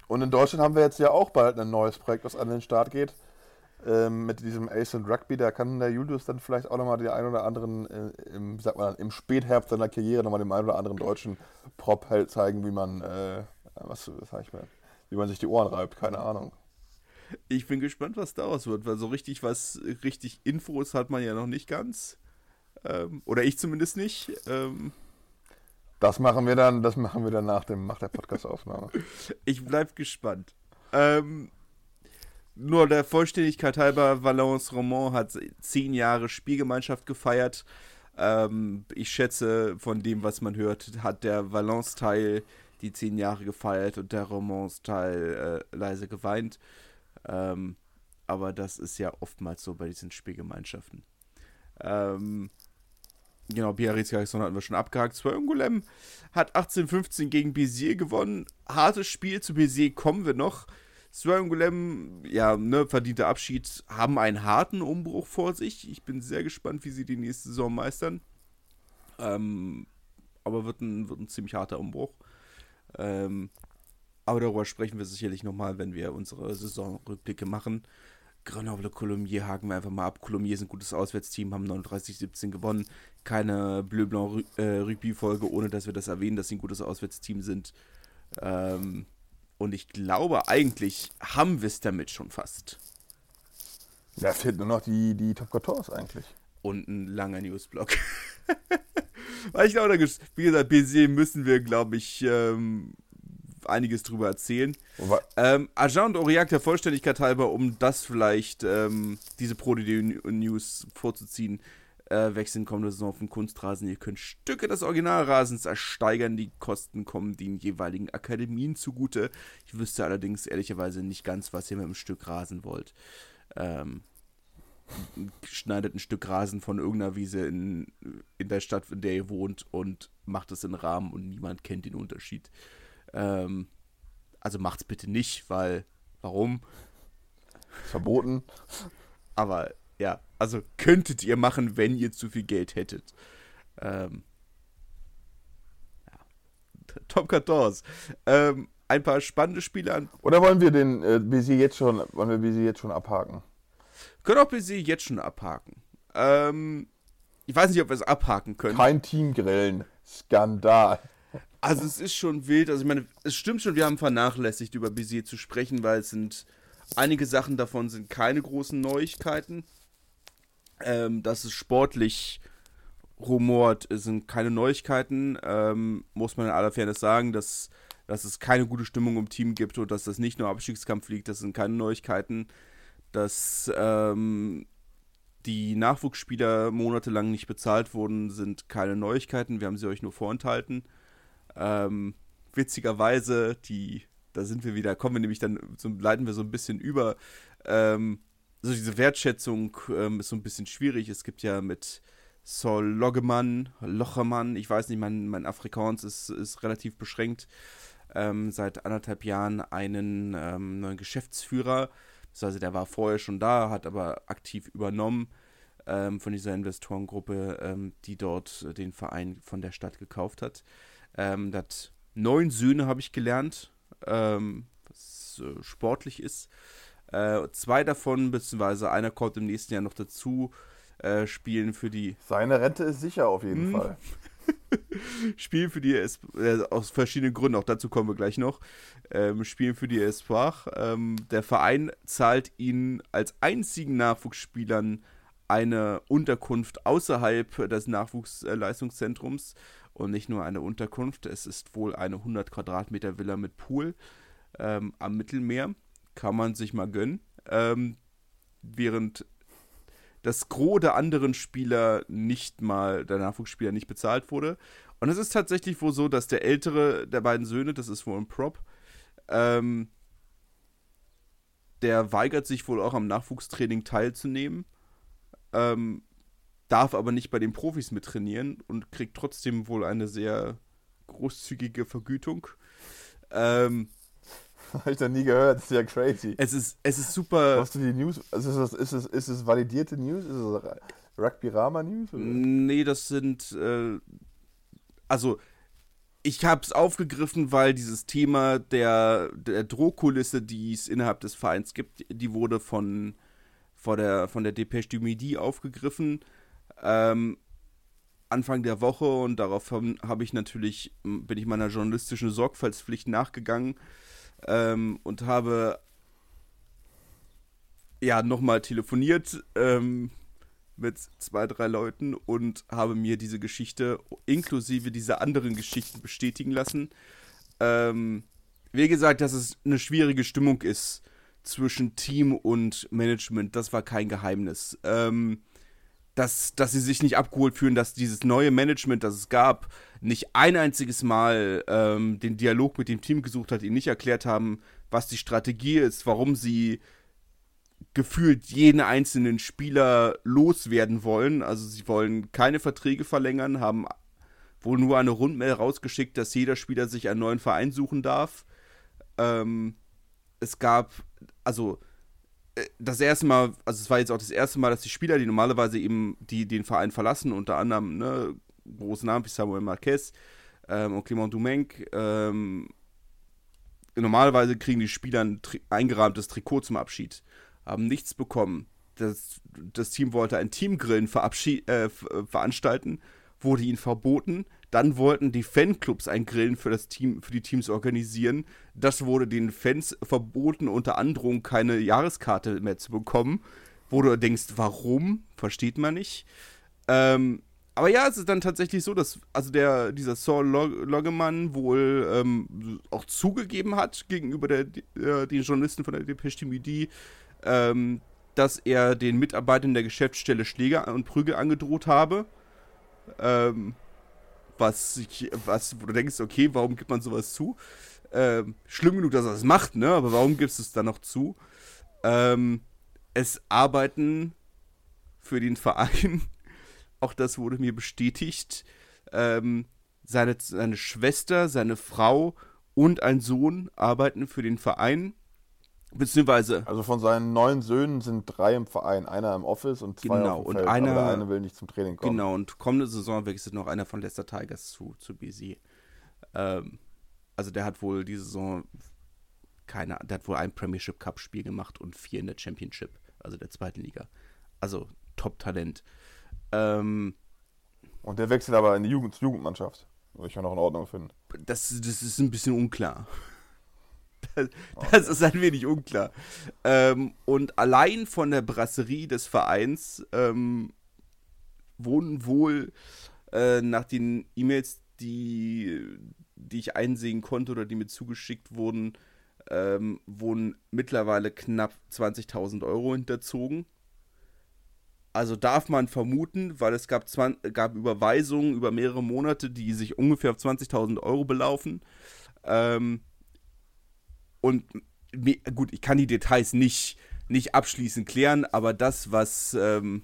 Und in Deutschland haben wir jetzt ja auch bald ein neues Projekt, was an den Start geht. Ähm, mit diesem Ace und Rugby, da kann der Julius dann vielleicht auch nochmal den einen oder anderen, äh, im, sagt man, im Spätherbst seiner Karriere nochmal dem einen oder anderen deutschen Prop halt zeigen, wie man, äh, was, was sag ich mal, wie man sich die Ohren reibt, keine Ahnung. Ich bin gespannt, was daraus wird, weil so richtig was, richtig Infos hat man ja noch nicht ganz. Ähm, oder ich zumindest nicht. Ähm, das machen wir dann, das machen wir dann nach, dem, nach der Podcast-Aufnahme. Ich bleib gespannt. Ähm, Nur der Vollständigkeit halber, Valence Romand hat zehn Jahre Spielgemeinschaft gefeiert. Ähm, ich schätze, von dem, was man hört, hat der Valence-Teil die zehn Jahre gefeiert und der Romans-Teil äh, leise geweint. Ähm, aber das ist ja oftmals so bei diesen Spielgemeinschaften. Ähm, genau, Biarritz Garrison hatten wir schon abgehakt. Zwoingolem hat achtzehn fünfzehn gegen Béziers gewonnen. Hartes Spiel, zu Béziers kommen wir noch. Zwoingolem, ja, ne, verdienter Abschied, haben einen harten Umbruch vor sich. Ich bin sehr gespannt, wie sie die nächste Saison meistern. Ähm, aber wird ein, wird ein ziemlich harter Umbruch. Ähm, aber darüber sprechen wir sicherlich nochmal, wenn wir unsere Saisonrückblicke machen. Grenoble, Colomiers haken wir einfach mal ab. Colomiers ist ein gutes Auswärtsteam, haben neununddreißig siebzehn gewonnen. Keine Bleu Blanc äh, Rugby-Folge, ohne dass wir das erwähnen, dass sie ein gutes Auswärtsteam sind. Ähm, Und ich glaube, eigentlich haben wir es damit schon fast. Da fehlt nur noch die, die Top quatorze eigentlich. Und ein langer Newsblock. Weil ich glaube, wie gesagt, Béziers müssen wir, glaube ich, ähm, einiges drüber erzählen. Ähm, Agent und Aurillac der Vollständigkeit halber, um das vielleicht, ähm, diese Pro D D-News vorzuziehen, Äh, wechseln kommende Saison auf den Kunstrasen. Ihr könnt Stücke des Originalrasens ersteigern. Die Kosten kommen den jeweiligen Akademien zugute. Ich wüsste allerdings ehrlicherweise nicht ganz, was ihr mit einem Stück Rasen wollt. Ähm, schneidet ein Stück Rasen von irgendeiner Wiese in, in der Stadt, in der ihr wohnt, und macht es in Rahmen und niemand kennt den Unterschied. Ähm, also macht's bitte nicht, weil, warum? Verboten. Aber ja, also könntet ihr machen, wenn ihr zu viel Geld hättet. Ähm, ja. Top quatorze. Ähm, ein paar spannende Spiele an. Oder wollen wir den äh, Béziers jetzt schon, wollen wir Béziers jetzt schon abhaken? Können auch Béziers jetzt schon abhaken. Ähm, ich weiß nicht, ob wir es abhaken können. Kein Teamgrillen. Skandal. Also es ist schon wild. Also ich meine, es stimmt schon, wir haben vernachlässigt, über Béziers zu sprechen, weil es sind einige Sachen davon sind keine großen Neuigkeiten. Ähm, dass es sportlich rumort, sind keine Neuigkeiten. Ähm, muss man in aller Fairness sagen, dass, dass es keine gute Stimmung im Team gibt und dass das nicht nur Abstiegskampf liegt, das sind keine Neuigkeiten. Dass ähm, die Nachwuchsspieler monatelang nicht bezahlt wurden, sind keine Neuigkeiten. Wir haben sie euch nur vorenthalten. Ähm, witzigerweise, die, da sind wir wieder, kommen wir nämlich dann, so, leiten wir so ein bisschen über. Ähm, Also diese Wertschätzung ähm, ist so ein bisschen schwierig. Es gibt ja mit Sol Logemann, Lochemann, ich weiß nicht, mein, mein Afrikaans ist, ist relativ beschränkt, ähm, seit anderthalb Jahren einen ähm, neuen Geschäftsführer. Also der war vorher schon da, hat aber aktiv übernommen ähm, von dieser Investorengruppe, ähm, die dort den Verein von der Stadt gekauft hat. Ähm, der hat neun Söhne, habe ich gelernt, ähm, was äh, sportlich ist. Äh, zwei davon, beziehungsweise einer kommt im nächsten Jahr noch dazu, äh, spielen für die... Seine Rente ist sicher auf jeden mh, Fall. spielen für die, es äh, aus verschiedenen Gründen, auch dazu kommen wir gleich noch, ähm, spielen für die Espoir. Ähm, der Verein zahlt ihnen als einzigen Nachwuchsspielern eine Unterkunft außerhalb des Nachwuchsleistungszentrums und nicht nur eine Unterkunft, es ist wohl eine hundert Quadratmeter Villa mit Pool ähm, am Mittelmeer. Kann man sich mal gönnen. Ähm, während das Gros der anderen Spieler nicht mal, der Nachwuchsspieler nicht bezahlt wurde. Und es ist tatsächlich wohl so, dass der ältere der beiden Söhne, das ist wohl ein Prop, ähm, der weigert sich wohl auch am Nachwuchstraining teilzunehmen, ähm, darf aber nicht bei den Profis mittrainieren und kriegt trotzdem wohl eine sehr großzügige Vergütung. Ähm, Habe ich noch nie gehört, das ist ja crazy. Es ist, es ist super. Hast du die News? Also ist, es, ist, es, ist es validierte News? Ist es Rugby Rama News? Oder? Nee, das sind. Äh, also, ich habe es aufgegriffen, weil dieses Thema der, der Drohkulisse, die es innerhalb des Vereins gibt, die wurde von, von der, von der Dépêche du Midi aufgegriffen. Ähm, Anfang der Woche, und darauf habe ich natürlich, bin ich meiner journalistischen Sorgfaltspflicht nachgegangen ähm, und habe ja nochmal telefoniert ähm, mit zwei, drei Leuten und habe mir diese Geschichte inklusive dieser anderen Geschichten bestätigen lassen. Ähm, wie gesagt, dass es eine schwierige Stimmung ist zwischen Team und Management, das war kein Geheimnis. Ähm, Dass, dass sie sich nicht abgeholt fühlen, dass dieses neue Management, das es gab, nicht ein einziges Mal ähm, den Dialog mit dem Team gesucht hat, ihnen nicht erklärt haben, was die Strategie ist, warum sie gefühlt jeden einzelnen Spieler loswerden wollen. Also sie wollen keine Verträge verlängern, haben wohl nur eine Rundmail rausgeschickt, dass jeder Spieler sich einen neuen Verein suchen darf. Ähm, es gab, also das erste Mal, also es war jetzt auch das erste Mal, dass die Spieler, die normalerweise eben die, den Verein verlassen, unter anderem ne, große Namen wie Samuel Marquez ähm, und Clément Domenech, ähm, normalerweise kriegen die Spieler ein tri- eingerahmtes Trikot zum Abschied, haben nichts bekommen. Das, das Team wollte ein Teamgrillen verabschied- äh, veranstalten, wurde ihnen verboten. Dann wollten die Fanclubs ein Grillen für das Team, für die Teams organisieren. Das wurde den Fans verboten, unter Androhung keine Jahreskarte mehr zu bekommen. Wo du denkst, warum? Versteht man nicht. Ähm, aber ja, es ist dann tatsächlich so, dass also der, dieser Saul Log- Loggemann wohl ähm, auch zugegeben hat gegenüber der, äh, den Journalisten von der Dépêche du Midi, ähm, dass er den Mitarbeitern der Geschäftsstelle Schläge und Prügel angedroht habe. Ähm, was, ich, was, wo du denkst, okay, warum gibt man sowas zu? Ähm, schlimm genug, dass er das macht, ne? Aber warum gibst du es dann noch zu? Ähm, es arbeiten für den Verein, auch das wurde mir bestätigt, ähm, seine, seine Schwester, seine Frau und ein Sohn arbeiten für den Verein, beziehungsweise, Also von seinen neun Söhnen sind drei im Verein. Einer im Office und zwei genau, auf dem und Feld. Aber der einer, eine will nicht zum Training kommen. genau, und kommende Saison wechselt noch einer von Leicester Tigers zu, zu B C. Ähm, also der hat wohl diese Saison keine, der hat wohl ein Premiership Cup Spiel gemacht und vier in der Championship, also der zweiten Liga. Also Top-Talent. Ähm, Und der wechselt aber in die Jugend, Jugendmannschaft. Würde ich ja noch in Ordnung finden. das, das ist ein bisschen unklar. Das, Okay. das ist ein wenig unklar. Ähm, und allein von der Brasserie des Vereins ähm, wurden wohl äh, nach den E-Mails, die, die ich einsehen konnte oder die mir zugeschickt wurden, ähm, wurden mittlerweile knapp zwanzigtausend Euro hinterzogen. Also darf man vermuten, weil es gab, zwanzig, gab Überweisungen über mehrere Monate, die sich ungefähr auf zwanzigtausend Euro belaufen. Ähm, und mir, gut, ich kann die Details nicht, nicht abschließend klären, aber das, was ähm,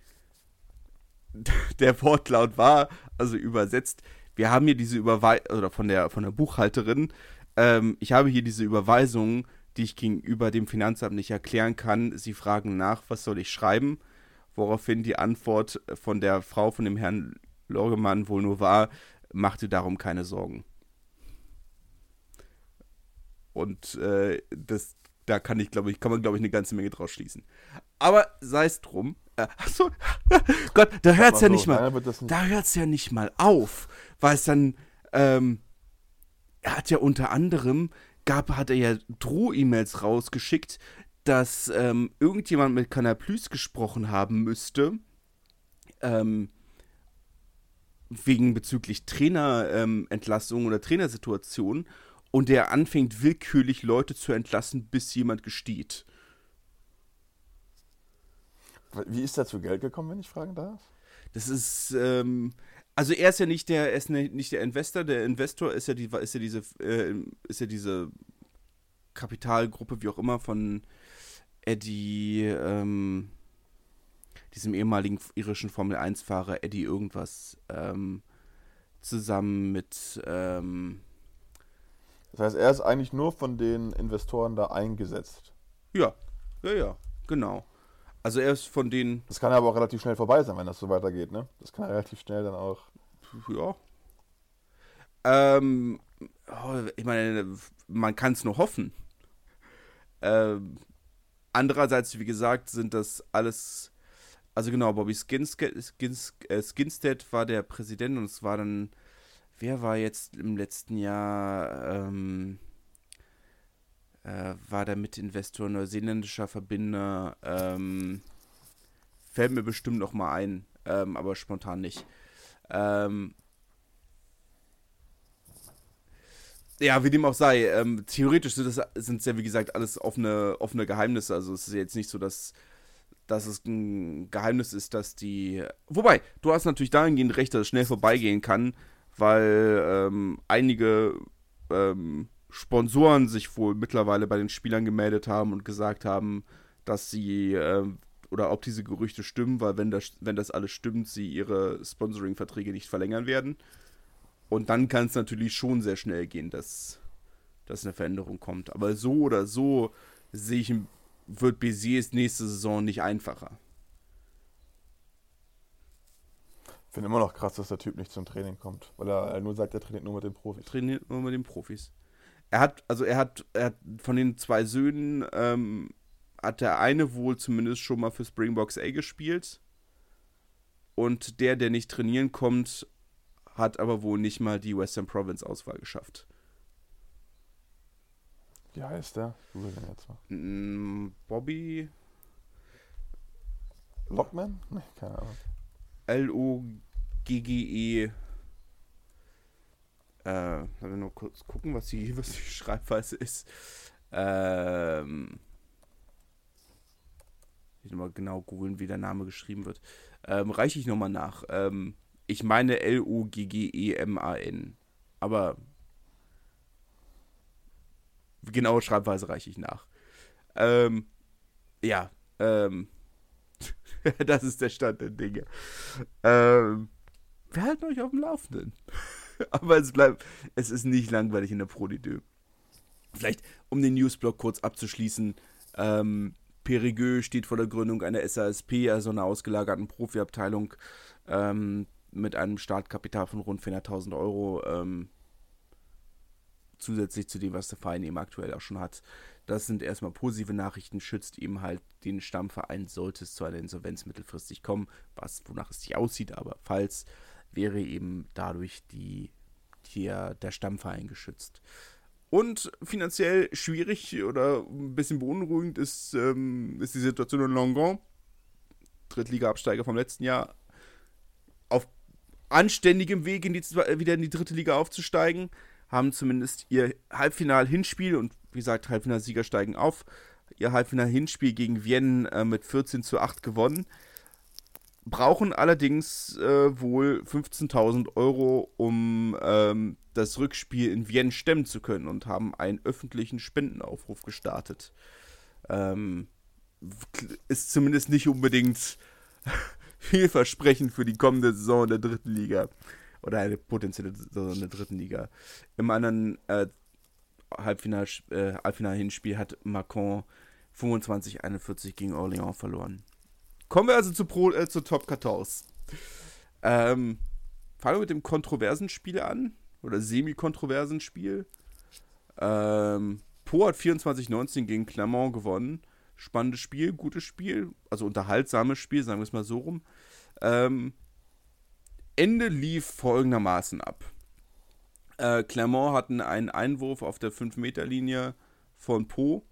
der Wortlaut war, also übersetzt, wir haben hier diese Überweisung, oder von der, von der Buchhalterin, ähm, ich habe hier diese Überweisungen, die ich gegenüber dem Finanzamt nicht erklären kann. Sie fragen nach, was soll ich schreiben? Woraufhin die Antwort von der Frau von dem Herrn Lorgemann wohl nur war, mach dir darum keine Sorgen. Und äh, das, da kann ich, glaube ich, kann man, glaube ich, eine ganze Menge draus schließen. Aber sei es drum. Äh, achso, Gott, da hört es ja so, nicht mal. nein, wird das nicht. Da hört es ja nicht mal auf, weil es dann, ähm, er hat ja unter anderem, gab, hat er ja Droh-E-Mails rausgeschickt, dass ähm, irgendjemand mit Canal Plus gesprochen haben müsste, ähm, wegen bezüglich Trainerentlassungen ähm, oder Trainersituationen, und der anfängt willkürlich Leute zu entlassen, bis jemand gesteht. Wie ist er zu Geld gekommen, wenn ich fragen darf? Das ist, ähm, also er ist ja nicht der, er ist nicht der Investor, der Investor ist ja die, ist ja diese, äh, ist ja diese Kapitalgruppe, wie auch immer, von Eddie, ähm, diesem ehemaligen irischen Formel eins Fahrer, Eddie irgendwas, ähm, zusammen mit, ähm, Das heißt, er ist eigentlich nur von den Investoren da eingesetzt. ja, ja, ja, genau. Also er ist von denen, Das kann aber auch relativ schnell vorbei sein, wenn das so weitergeht, ne? Das kann relativ schnell dann auch. ja. Ähm, oh, ich meine, man kann es nur hoffen. Ähm, andererseits, wie gesagt, sind das alles, also genau, Bobby Skinstead, Skins, äh, Skinstead war der Präsident und es war dann, wer war jetzt im letzten Jahr, ähm, äh, war der Mitinvestor, neuseeländischer Verbinder, ähm, fällt mir bestimmt noch mal ein, ähm, aber spontan nicht. Ähm, ja, wie dem auch sei, ähm, theoretisch sind es sind ja, wie gesagt, alles offene, offene Geheimnisse, also es ist jetzt nicht so, dass dass es ein Geheimnis ist, dass die. Wobei, du hast natürlich dahingehend recht, dass es schnell vorbeigehen kann, weil ähm, einige ähm, Sponsoren sich wohl mittlerweile bei den Spielern gemeldet haben und gesagt haben, dass sie ähm, oder ob diese Gerüchte stimmen, weil wenn das, wenn das alles stimmt, sie ihre Sponsoring-Verträge nicht verlängern werden. Und dann kann es natürlich schon sehr schnell gehen, dass, dass eine Veränderung kommt. Aber so oder so sehe ich ein wird Béziers nächste Saison nicht einfacher. Ich finde immer noch krass, dass der Typ nicht zum Training kommt, weil er nur sagt, er trainiert nur mit den Profis. Trainiert nur mit den Profis. Er hat, also er hat, er hat von den zwei Söhnen, ähm, hat der eine wohl zumindest schon mal für Springboks A gespielt. Und der, der nicht trainieren kommt, hat aber wohl nicht mal die Western Province Auswahl geschafft. Wie heißt der? Google den jetzt mal. Bobby Lockman? Nee, keine Ahnung. L O G G E. Äh, sollen wir nur kurz gucken, was die, was die Schreibweise ist. Ähm. Ich will mal genau googeln, wie der Name geschrieben wird. Ähm, reiche ich nochmal nach. Ähm, ich meine L O G G E M A N. Aber genaue Schreibweise reiche ich nach. Ähm, ja, ähm, das ist der Stand der Dinge. Ähm, wir halten euch auf dem Laufenden. Aber es bleibt, es ist nicht langweilig in der Pro D deux. Vielleicht, um den Newsblock kurz abzuschließen, ähm, Périgueux steht vor der Gründung einer S A S P, also einer ausgelagerten Profiabteilung, ähm, mit einem Startkapital von rund vierhunderttausend Euro, ähm, zusätzlich zu dem, was der Verein eben aktuell auch schon hat. Das sind erstmal positive Nachrichten, schützt eben halt den Stammverein, sollte es zu einer Insolvenz mittelfristig kommen, was wonach es nicht aussieht, aber falls, wäre eben dadurch die, der, der Stammverein geschützt. Und finanziell schwierig oder ein bisschen beunruhigend ist, ähm, ist die Situation in Langon, Drittliga-Absteiger vom letzten Jahr, auf anständigem Weg in die, wieder in die dritte Liga aufzusteigen, haben zumindest ihr Halbfinal-Hinspiel und wie gesagt, Halbfinalsieger steigen auf, ihr Halbfinal-Hinspiel gegen Vienne äh, mit vierzehn zu acht gewonnen, brauchen allerdings äh, wohl fünfzehntausend Euro, um ähm, das Rückspiel in Vienne stemmen zu können und haben einen öffentlichen Spendenaufruf gestartet. Ähm, ist zumindest nicht unbedingt vielversprechend für die kommende Saison in der dritten Liga. Oder eine potenzielle Saison in der dritten Liga. Im anderen äh, Halbfinal, äh, Halbfinal-Hinspiel hat Macron fünfundzwanzig einundvierzig gegen Orléans verloren. Kommen wir also zu, Pro, äh, zu Top vierzehn. Ähm, fangen wir mit dem kontroversen Spiel an. Oder semi-kontroversen Spiel. Ähm, Po hat vierundzwanzig neunzehn gegen Clermont gewonnen. Spannendes Spiel, gutes Spiel. Also unterhaltsames Spiel, sagen wir es mal so rum. Ähm, Ende lief folgendermaßen ab. Äh, Clermont hatten einen Einwurf auf der fünf Meter Linie von Po.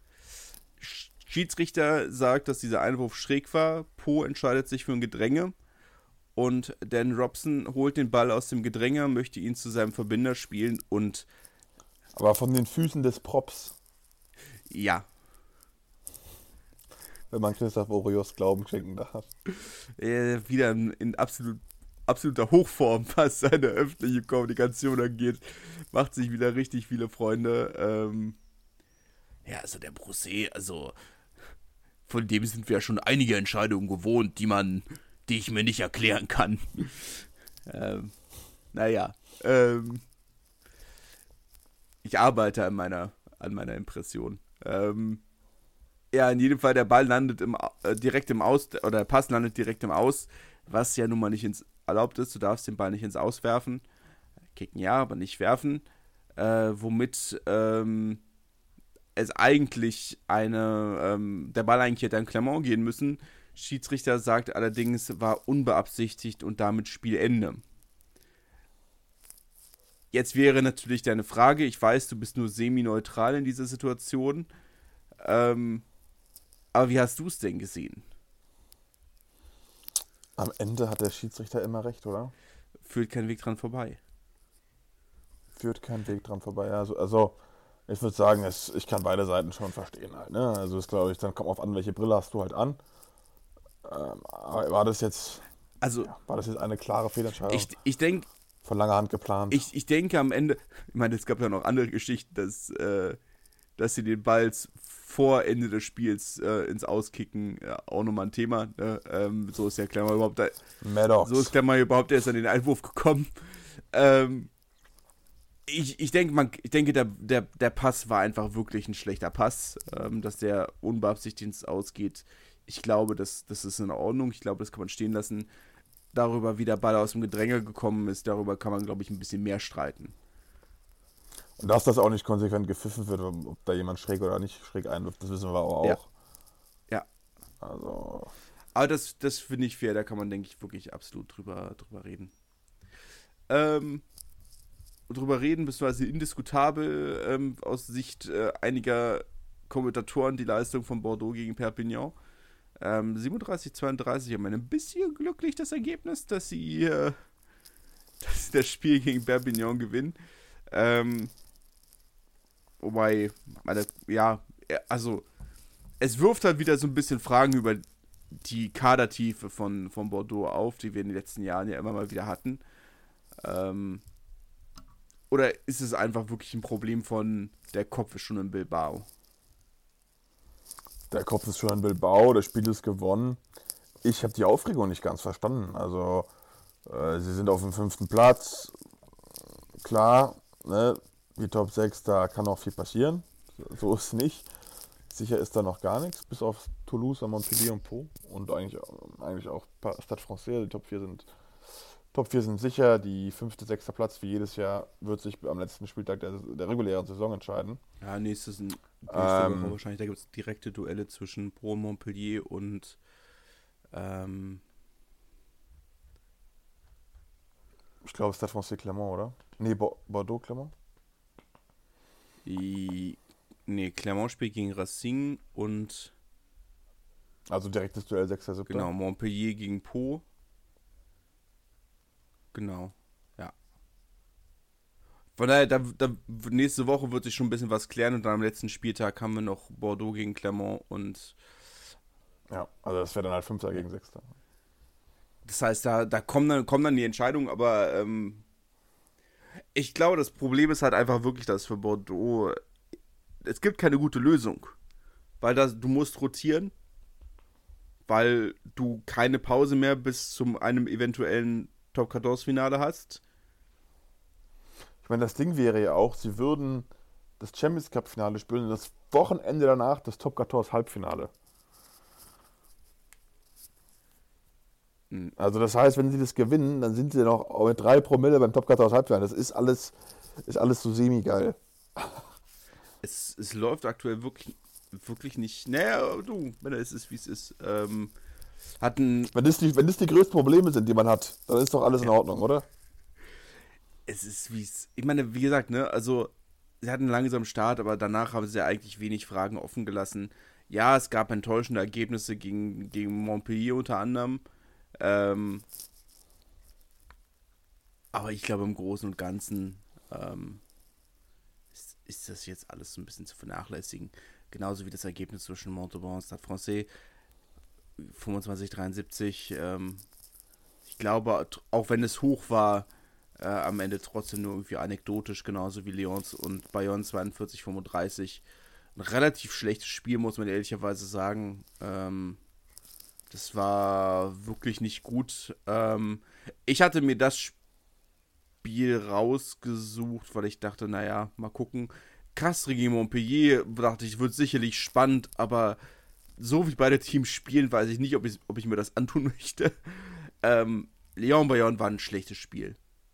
Schiedsrichter sagt, dass dieser Einwurf schräg war. Po entscheidet sich für ein Gedränge. Und Dan Robson holt den Ball aus dem Gedränge, möchte ihn zu seinem Verbinder spielen und... Aber von den Füßen des Props. Ja. Wenn man Christoph Orios Glauben schenken darf. Äh, wieder in, in absolut, absoluter Hochform, was seine öffentliche Kommunikation angeht. Macht sich wieder richtig viele Freunde. Ähm, ja, also der Brossé, also von dem sind wir ja schon einige Entscheidungen gewohnt, die man... die ich mir nicht erklären kann. ähm, naja, ähm, ich arbeite an meiner, an meiner Impression. Ähm, ja, in jedem Fall, der Ball landet im, äh, direkt im Aus, oder der Pass landet direkt im Aus, was ja nun mal nicht ins erlaubt ist, du darfst den Ball nicht ins Aus werfen. kicken ja, aber nicht werfen, äh, womit ähm, es eigentlich eine, ähm, der Ball eigentlich hätte an Clermont gehen müssen. Schiedsrichter sagt allerdings, war unbeabsichtigt und damit Spielende. Jetzt wäre natürlich deine Frage, ich weiß, du bist nur semi-neutral in dieser Situation, ähm, aber wie hast du es denn gesehen? Am Ende hat der Schiedsrichter immer recht, oder? Führt kein Weg dran vorbei. Führt kein Weg dran vorbei. Also, also ich würde sagen, es, ich kann beide Seiten schon verstehen halt. Ne? Also es glaube ich, dann kommt auf an, welche Brille hast du halt an. Ähm, aber war das jetzt, Also, ja, war das jetzt eine klare Fehlentscheidung? ich, ich denke, von langer Hand geplant. ich, ich denke am Ende, ich meine, es gab ja noch andere Geschichten, dass, äh, dass sie den Ball vor Ende des Spiels äh, ins Auskicken, ja, auch nochmal ein Thema. Ne? Ähm, so ist ja Klammer überhaupt, da, so ist Klammer überhaupt erst an den Einwurf gekommen. Ähm, ich, ich denke, man, ich denke, der, der, der Pass war einfach wirklich ein schlechter Pass, ähm, dass der unbeabsichtigt ausgeht. Ich glaube, das, das ist in Ordnung. Ich glaube, das kann man stehen lassen. Darüber, wie der Ball aus dem Gedränge gekommen ist, darüber kann man, glaube ich, ein bisschen mehr streiten. Und dass das auch nicht konsequent gepfiffen wird, ob da jemand schräg oder nicht schräg einwirft, das wissen wir aber auch. Ja. ja. Also. Aber das, das finde ich fair, da kann man, denke ich, wirklich absolut drüber, drüber reden. Ähm, drüber reden, beziehungsweise indiskutabel ähm, aus Sicht äh, einiger Kommentatoren die Leistung von Bordeaux gegen Perpignan. Ähm, siebenunddreißig zweiunddreißig, haben ein bisschen glücklich das Ergebnis, dass sie, äh, dass sie das Spiel gegen Perpignan gewinnen. Ähm, wobei, meine, ja, also es wirft halt wieder so ein bisschen Fragen über die Kadertiefe von, von Bordeaux auf, die wir in den letzten Jahren ja immer mal wieder hatten. Ähm, oder ist es einfach wirklich ein Problem von, der Kopf ist schon in Bilbao? Der Kopf ist schon in Bilbao, das Spiel ist gewonnen. Ich habe die Aufregung nicht ganz verstanden. Also, äh, sie sind auf dem fünften Platz. Klar, ne, die Top sechs, da kann auch viel passieren. So ist es nicht. Sicher ist da noch gar nichts, bis auf Toulouse, Montpellier und Pau. Und eigentlich, eigentlich auch Stade Français. Die Top vier sind, Top vier sind sicher. Die fünfte, sechste Platz, wie jedes Jahr, wird sich am letzten Spieltag der, der regulären Saison entscheiden. Ja, nächstes, nächste Ähm, Woche wahrscheinlich, da gibt es direkte Duelle zwischen Pau und Montpellier und ähm, Ich glaube, Stade Français Clermont, oder? Nee, Bo- Bordeaux Clermont. die, nee, Clermont spielt gegen Racing und Also direktes Duell sechster siebter genau, Montpellier gegen Pau. Genau, ja. Von daher, da, da, nächste Woche wird sich schon ein bisschen was klären und dann am letzten Spieltag haben wir noch Bordeaux gegen Clermont und Ja, also das wäre dann halt Fünfter gegen Sechster. das heißt, da, da kommen, dann, kommen dann die Entscheidungen, aber ähm, ich glaube, das Problem ist halt einfach wirklich, dass für Bordeaux es gibt keine gute Lösung, weil das, du musst rotieren, weil du keine Pause mehr bis zu einem eventuellen Top vierzehn Finale hast. Ich meine, das Ding wäre ja auch, sie würden das Champions Cup Finale spielen und das Wochenende danach das Top vierzehn Halbfinale. Hm. Also das heißt, wenn sie das gewinnen, dann sind sie noch mit drei Promille beim Top vierzehn Halbfinale. Das ist alles, ist alles so semi-geil. Es, es läuft aktuell wirklich, wirklich nicht. Naja, du, wenn es ist, wie es ist. Ähm, hatten. Wenn das, die, wenn das die größten Probleme sind, die man hat, dann ist doch alles in Ordnung, oder? Es ist, wie es. Ich meine, wie gesagt, ne, also, sie hatten einen langsamen Start, aber danach haben sie ja eigentlich wenig Fragen offen gelassen. Ja, es gab enttäuschende Ergebnisse gegen, gegen Montpellier unter anderem. Ähm, aber ich glaube, im Großen und Ganzen ähm, ist, ist das jetzt alles so ein bisschen zu vernachlässigen. Genauso wie das Ergebnis zwischen Montauban und Stade Français. fünfundzwanzig dreiundsiebzig. Ähm, ich glaube, auch wenn es hoch war, äh, am Ende trotzdem nur irgendwie anekdotisch, genauso wie Lyons und Bayonne zweiundvierzig fünfunddreißig. Ein relativ schlechtes Spiel, muss man ehrlicherweise sagen. Ähm, das war wirklich nicht gut. Ähm, ich hatte mir das Spiel rausgesucht, weil ich dachte, naja, mal gucken. Castres gegen Montpellier, dachte ich, wird sicherlich spannend, aber so wie beide Teams spielen, weiß ich nicht, ob ich, ob ich mir das antun möchte. Ähm, Lyon Bayonne war ein schlechtes Spiel.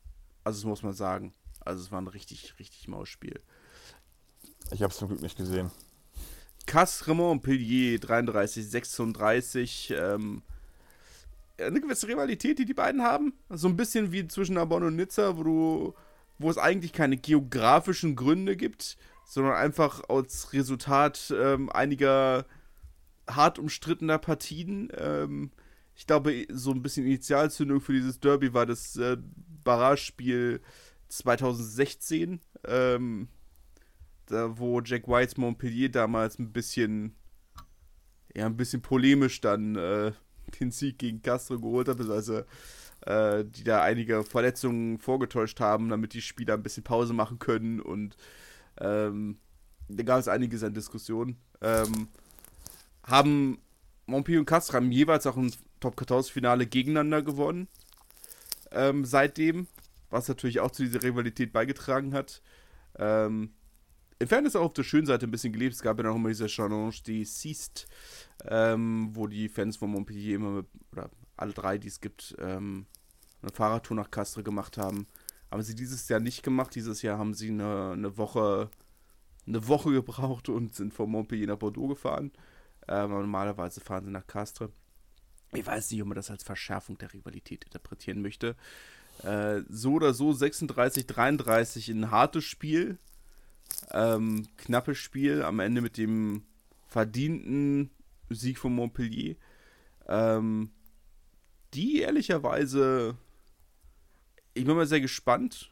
Also das muss man sagen. Also es war ein richtig, richtig Mausspiel. Ich habe es zum Glück nicht gesehen. Castres Montpellier dreiunddreißig sechsunddreißig. Ähm, eine gewisse Rivalität, die die beiden haben. So ein bisschen wie zwischen Narbonne und Nizza, wo du, wo es eigentlich keine geografischen Gründe gibt, sondern einfach als Resultat ähm, einiger hart umstrittener Partien. Ähm, ich glaube, so ein bisschen Initialzündung für dieses Derby war das äh, Barrage-Spiel zweitausendsechzehn, ähm, da, wo Jack Whites Montpellier damals ein bisschen, ja, ein bisschen polemisch dann äh, den Sieg gegen Castres geholt hat, also äh, die da einige Verletzungen vorgetäuscht haben, damit die Spieler ein bisschen Pause machen können und ähm, da gab es einiges an Diskussionen. Ähm, haben Montpellier und Castres haben jeweils auch ein Top vierzehn-Finale gegeneinander gewonnen. Ähm, seitdem, was natürlich auch zu dieser Rivalität beigetragen hat. Ähm, in Fairness auch auf der schönen Seite ein bisschen gelebt. Es gab ja noch immer diese Challenge, die Seast, ähm, wo die Fans von Montpellier immer, mit, oder alle drei, die es gibt, ähm, eine Fahrradtour nach Castres gemacht haben. Haben sie dieses Jahr nicht gemacht. Dieses Jahr haben sie eine, eine Woche eine Woche gebraucht und sind von Montpellier nach Bordeaux gefahren. Ähm, normalerweise fahren sie nach Castres. Ich weiß nicht, ob man das als Verschärfung der Rivalität interpretieren möchte. Äh, so oder so sechsunddreißig dreiunddreißig, ein hartes Spiel. Ähm, knappes Spiel. Am Ende mit dem verdienten Sieg von Montpellier. Ähm, die ehrlicherweise, ich bin mal sehr gespannt,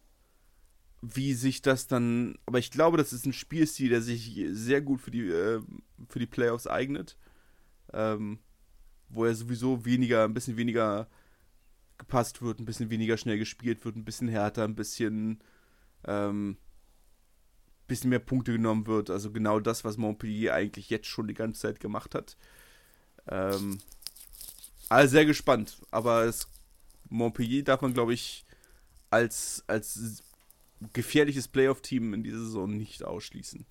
wie sich das dann, aber ich glaube, das ist ein Spielstil, der sich sehr gut für die, äh, für die Playoffs eignet. Ähm, wo er sowieso weniger, ein bisschen weniger gepasst wird, ein bisschen weniger schnell gespielt wird, ein bisschen härter, ein bisschen, ähm, bisschen mehr Punkte genommen wird. Also genau das, was Montpellier eigentlich jetzt schon die ganze Zeit gemacht hat. Ähm, also sehr gespannt. Aber es, Montpellier darf man, glaube ich, als, als gefährliches Playoff-Team in dieser Saison nicht ausschließen.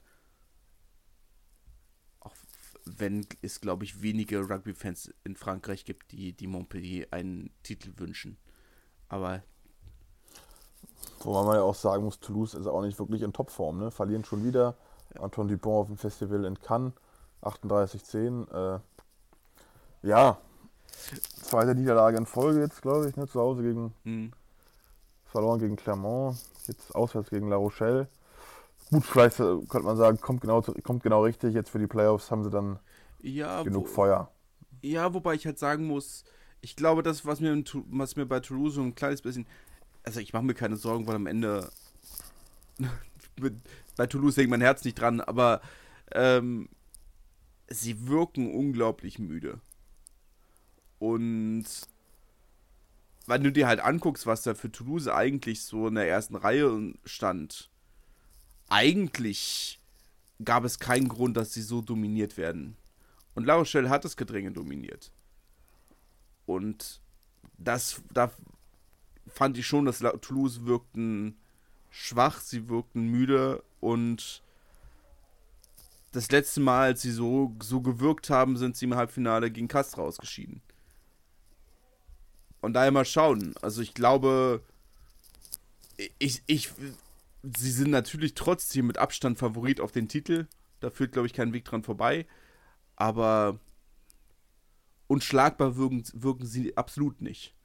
Auch wenn es, glaube ich, wenige Rugby-Fans in Frankreich gibt, die, die Montpellier einen Titel wünschen. Aber Wobei man ja auch sagen muss, Toulouse ist auch nicht wirklich in Topform, ne? Verlieren schon wieder. Ja. Antoine Dupont auf dem Festival in Cannes, achtunddreißig zehn. Äh, ja, zweite Niederlage in Folge jetzt, glaube ich, ne? Zu Hause gegen, hm. verloren gegen Clermont, jetzt auswärts gegen La Rochelle. Gut, vielleicht äh, könnte man sagen, kommt genau, kommt genau richtig. Jetzt für die Playoffs haben sie dann ja, genug wo, Feuer. ja, wobei ich halt sagen muss, ich glaube, das, was mir, in, was mir bei Toulouse so ein kleines bisschen, also ich mache mir keine Sorgen, weil am Ende mit, bei Toulouse hängt mein Herz nicht dran, aber ähm, sie wirken unglaublich müde. Und wenn du dir halt anguckst, was da für Toulouse eigentlich so in der ersten Reihe stand, eigentlich gab es keinen Grund, dass sie so dominiert werden. Und La Rochelle hat das Gedränge dominiert. Und das, da fand ich schon, dass Toulouse wirkten schwach, sie wirkten müde und das letzte Mal, als sie so, so gewirkt haben, sind sie im Halbfinale gegen Castres ausgeschieden. Und daher mal schauen. Also ich glaube, ich, ich, sie sind natürlich trotzdem mit Abstand Favorit auf den Titel. Da führt, glaube ich, kein Weg dran vorbei. Aber unschlagbar wirken, wirken sie absolut nicht.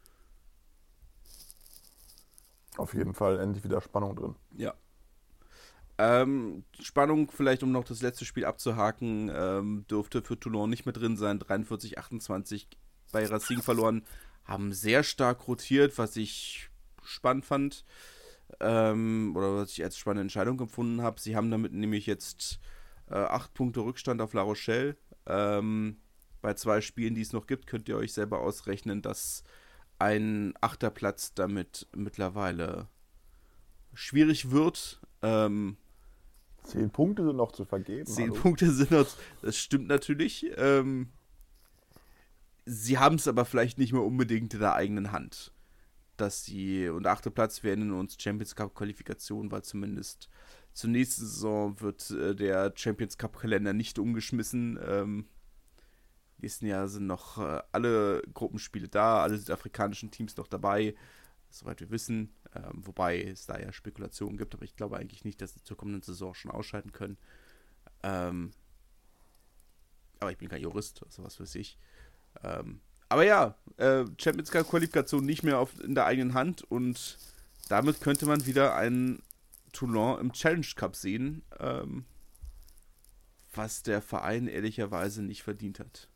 Auf jeden Fall endlich wieder Spannung drin. Ja. Ähm, Spannung, vielleicht um noch das letzte Spiel abzuhaken, ähm, dürfte für Toulon nicht mehr drin sein. dreiundvierzig achtundzwanzig bei Racing verloren. Haben sehr stark rotiert, was ich spannend fand. Ähm, oder was ich als spannende Entscheidung empfunden habe. Sie haben damit nämlich jetzt äh, acht Punkte Rückstand auf La Rochelle. Ähm, bei zwei Spielen, die es noch gibt, könnt ihr euch selber ausrechnen, dass ein achter Platz damit mittlerweile schwierig wird. Ähm, Zehn Punkte sind noch zu vergeben. Zehn hallo. Punkte sind noch, das stimmt natürlich. Ähm, sie haben es aber vielleicht nicht mehr unbedingt in der eigenen Hand. Dass sie, und achter Platz werden in uns Champions Cup Qualifikation, weil zumindest zur nächsten Saison wird äh, der Champions Cup Kalender nicht umgeschmissen. Ähm, nächsten Jahr sind noch äh, alle Gruppenspiele da, alle südafrikanischen Teams noch dabei, soweit wir wissen. Ähm, wobei es da ja Spekulationen gibt, aber ich glaube eigentlich nicht, dass sie zur kommenden Saison schon ausscheiden können. Ähm, aber ich bin kein Jurist, also was weiß ich. Ähm, aber ja, äh, Champions Cup Qualifikation nicht mehr auf, in der eigenen Hand und damit könnte man wieder einen Toulon im Challenge Cup sehen, ähm, was der Verein ehrlicherweise nicht verdient hat.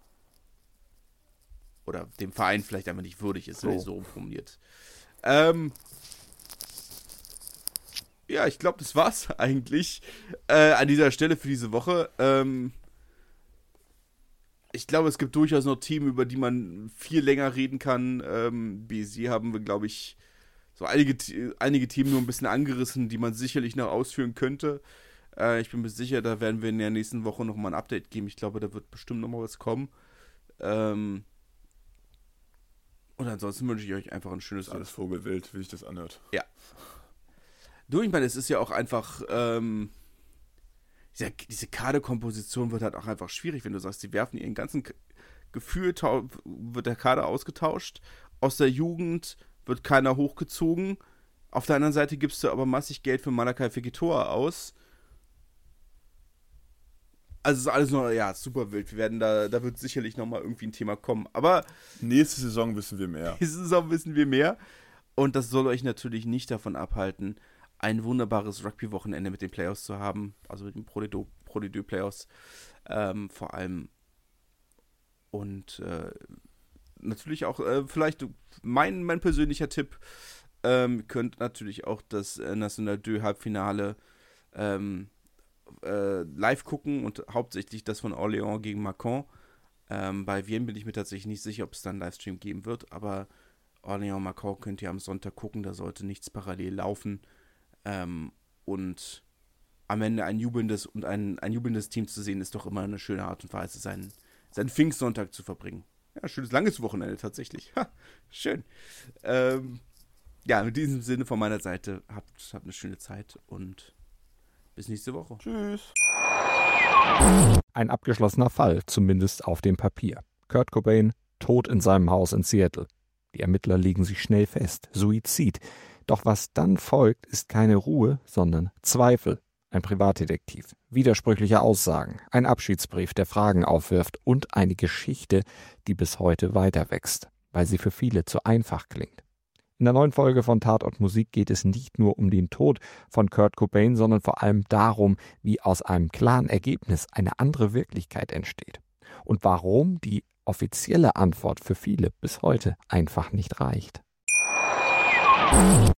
Oder dem Verein vielleicht einfach nicht würdig ist, so, so formuliert. Ähm, ja, ich glaube, das war's eigentlich äh, an dieser Stelle für diese Woche. Ähm, ich glaube, es gibt durchaus noch Themen, über die man viel länger reden kann. Ähm, B S C haben wir, glaube ich, so einige, einige Themen nur ein bisschen angerissen, die man sicherlich noch ausführen könnte. Äh, ich bin mir sicher, da werden wir in der nächsten Woche nochmal ein Update geben. Ich glaube, da wird bestimmt nochmal was kommen. Ähm, und ansonsten wünsche ich euch einfach ein schönes... Alles Vogelwild, wie sich das anhört. Ja. Du, ich meine, es ist ja auch einfach... Ähm, diese, diese Kaderkomposition wird halt auch einfach schwierig, wenn du sagst, die werfen ihren ganzen... K- Gefühl, tau- wird der Kader ausgetauscht. Aus der Jugend wird keiner hochgezogen. Auf der anderen Seite gibst du aber massig Geld für Malakai Fekitoa aus. Also ist alles noch, ja, super wild. Wir werden da, da wird sicherlich nochmal irgendwie ein Thema kommen. Aber nächste Saison wissen wir mehr. Nächste Saison wissen wir mehr. Und das soll euch natürlich nicht davon abhalten, ein wunderbares Rugby-Wochenende mit den Playoffs zu haben. Also mit den Pro de Deux Playoffs ähm, vor allem. Und äh, natürlich auch, äh, vielleicht mein, mein persönlicher Tipp, ähm, könnt natürlich auch das äh, National deux Halbfinale ähm, äh, live gucken und hauptsächlich das von Orléans gegen Macon. Ähm, bei Vienne bin ich mir tatsächlich nicht sicher, ob es dann einen Livestream geben wird, aber Orléans-Macon könnt ihr am Sonntag gucken, da sollte nichts parallel laufen. Ähm, und am Ende ein jubelndes und ein, ein jubelndes Team zu sehen, ist doch immer eine schöne Art und Weise, seinen, seinen Pfingstsonntag zu verbringen. Ja, schönes langes Wochenende tatsächlich. Ha, schön. Ähm, ja, in diesem Sinne von meiner Seite, habt, habt eine schöne Zeit und bis nächste Woche. Tschüss. Ein abgeschlossener Fall, zumindest auf dem Papier. Kurt Cobain tot in seinem Haus in Seattle. Die Ermittler legen sich schnell fest. Suizid. Doch was dann folgt, ist keine Ruhe, sondern Zweifel. Ein Privatdetektiv, widersprüchliche Aussagen, ein Abschiedsbrief, der Fragen aufwirft und eine Geschichte, die bis heute weiter wächst, weil sie für viele zu einfach klingt. In der neuen Folge von Tatort Musik geht es nicht nur um den Tod von Kurt Cobain, sondern vor allem darum, wie aus einem klaren Ergebnis eine andere Wirklichkeit entsteht. Und warum die offizielle Antwort für viele bis heute einfach nicht reicht.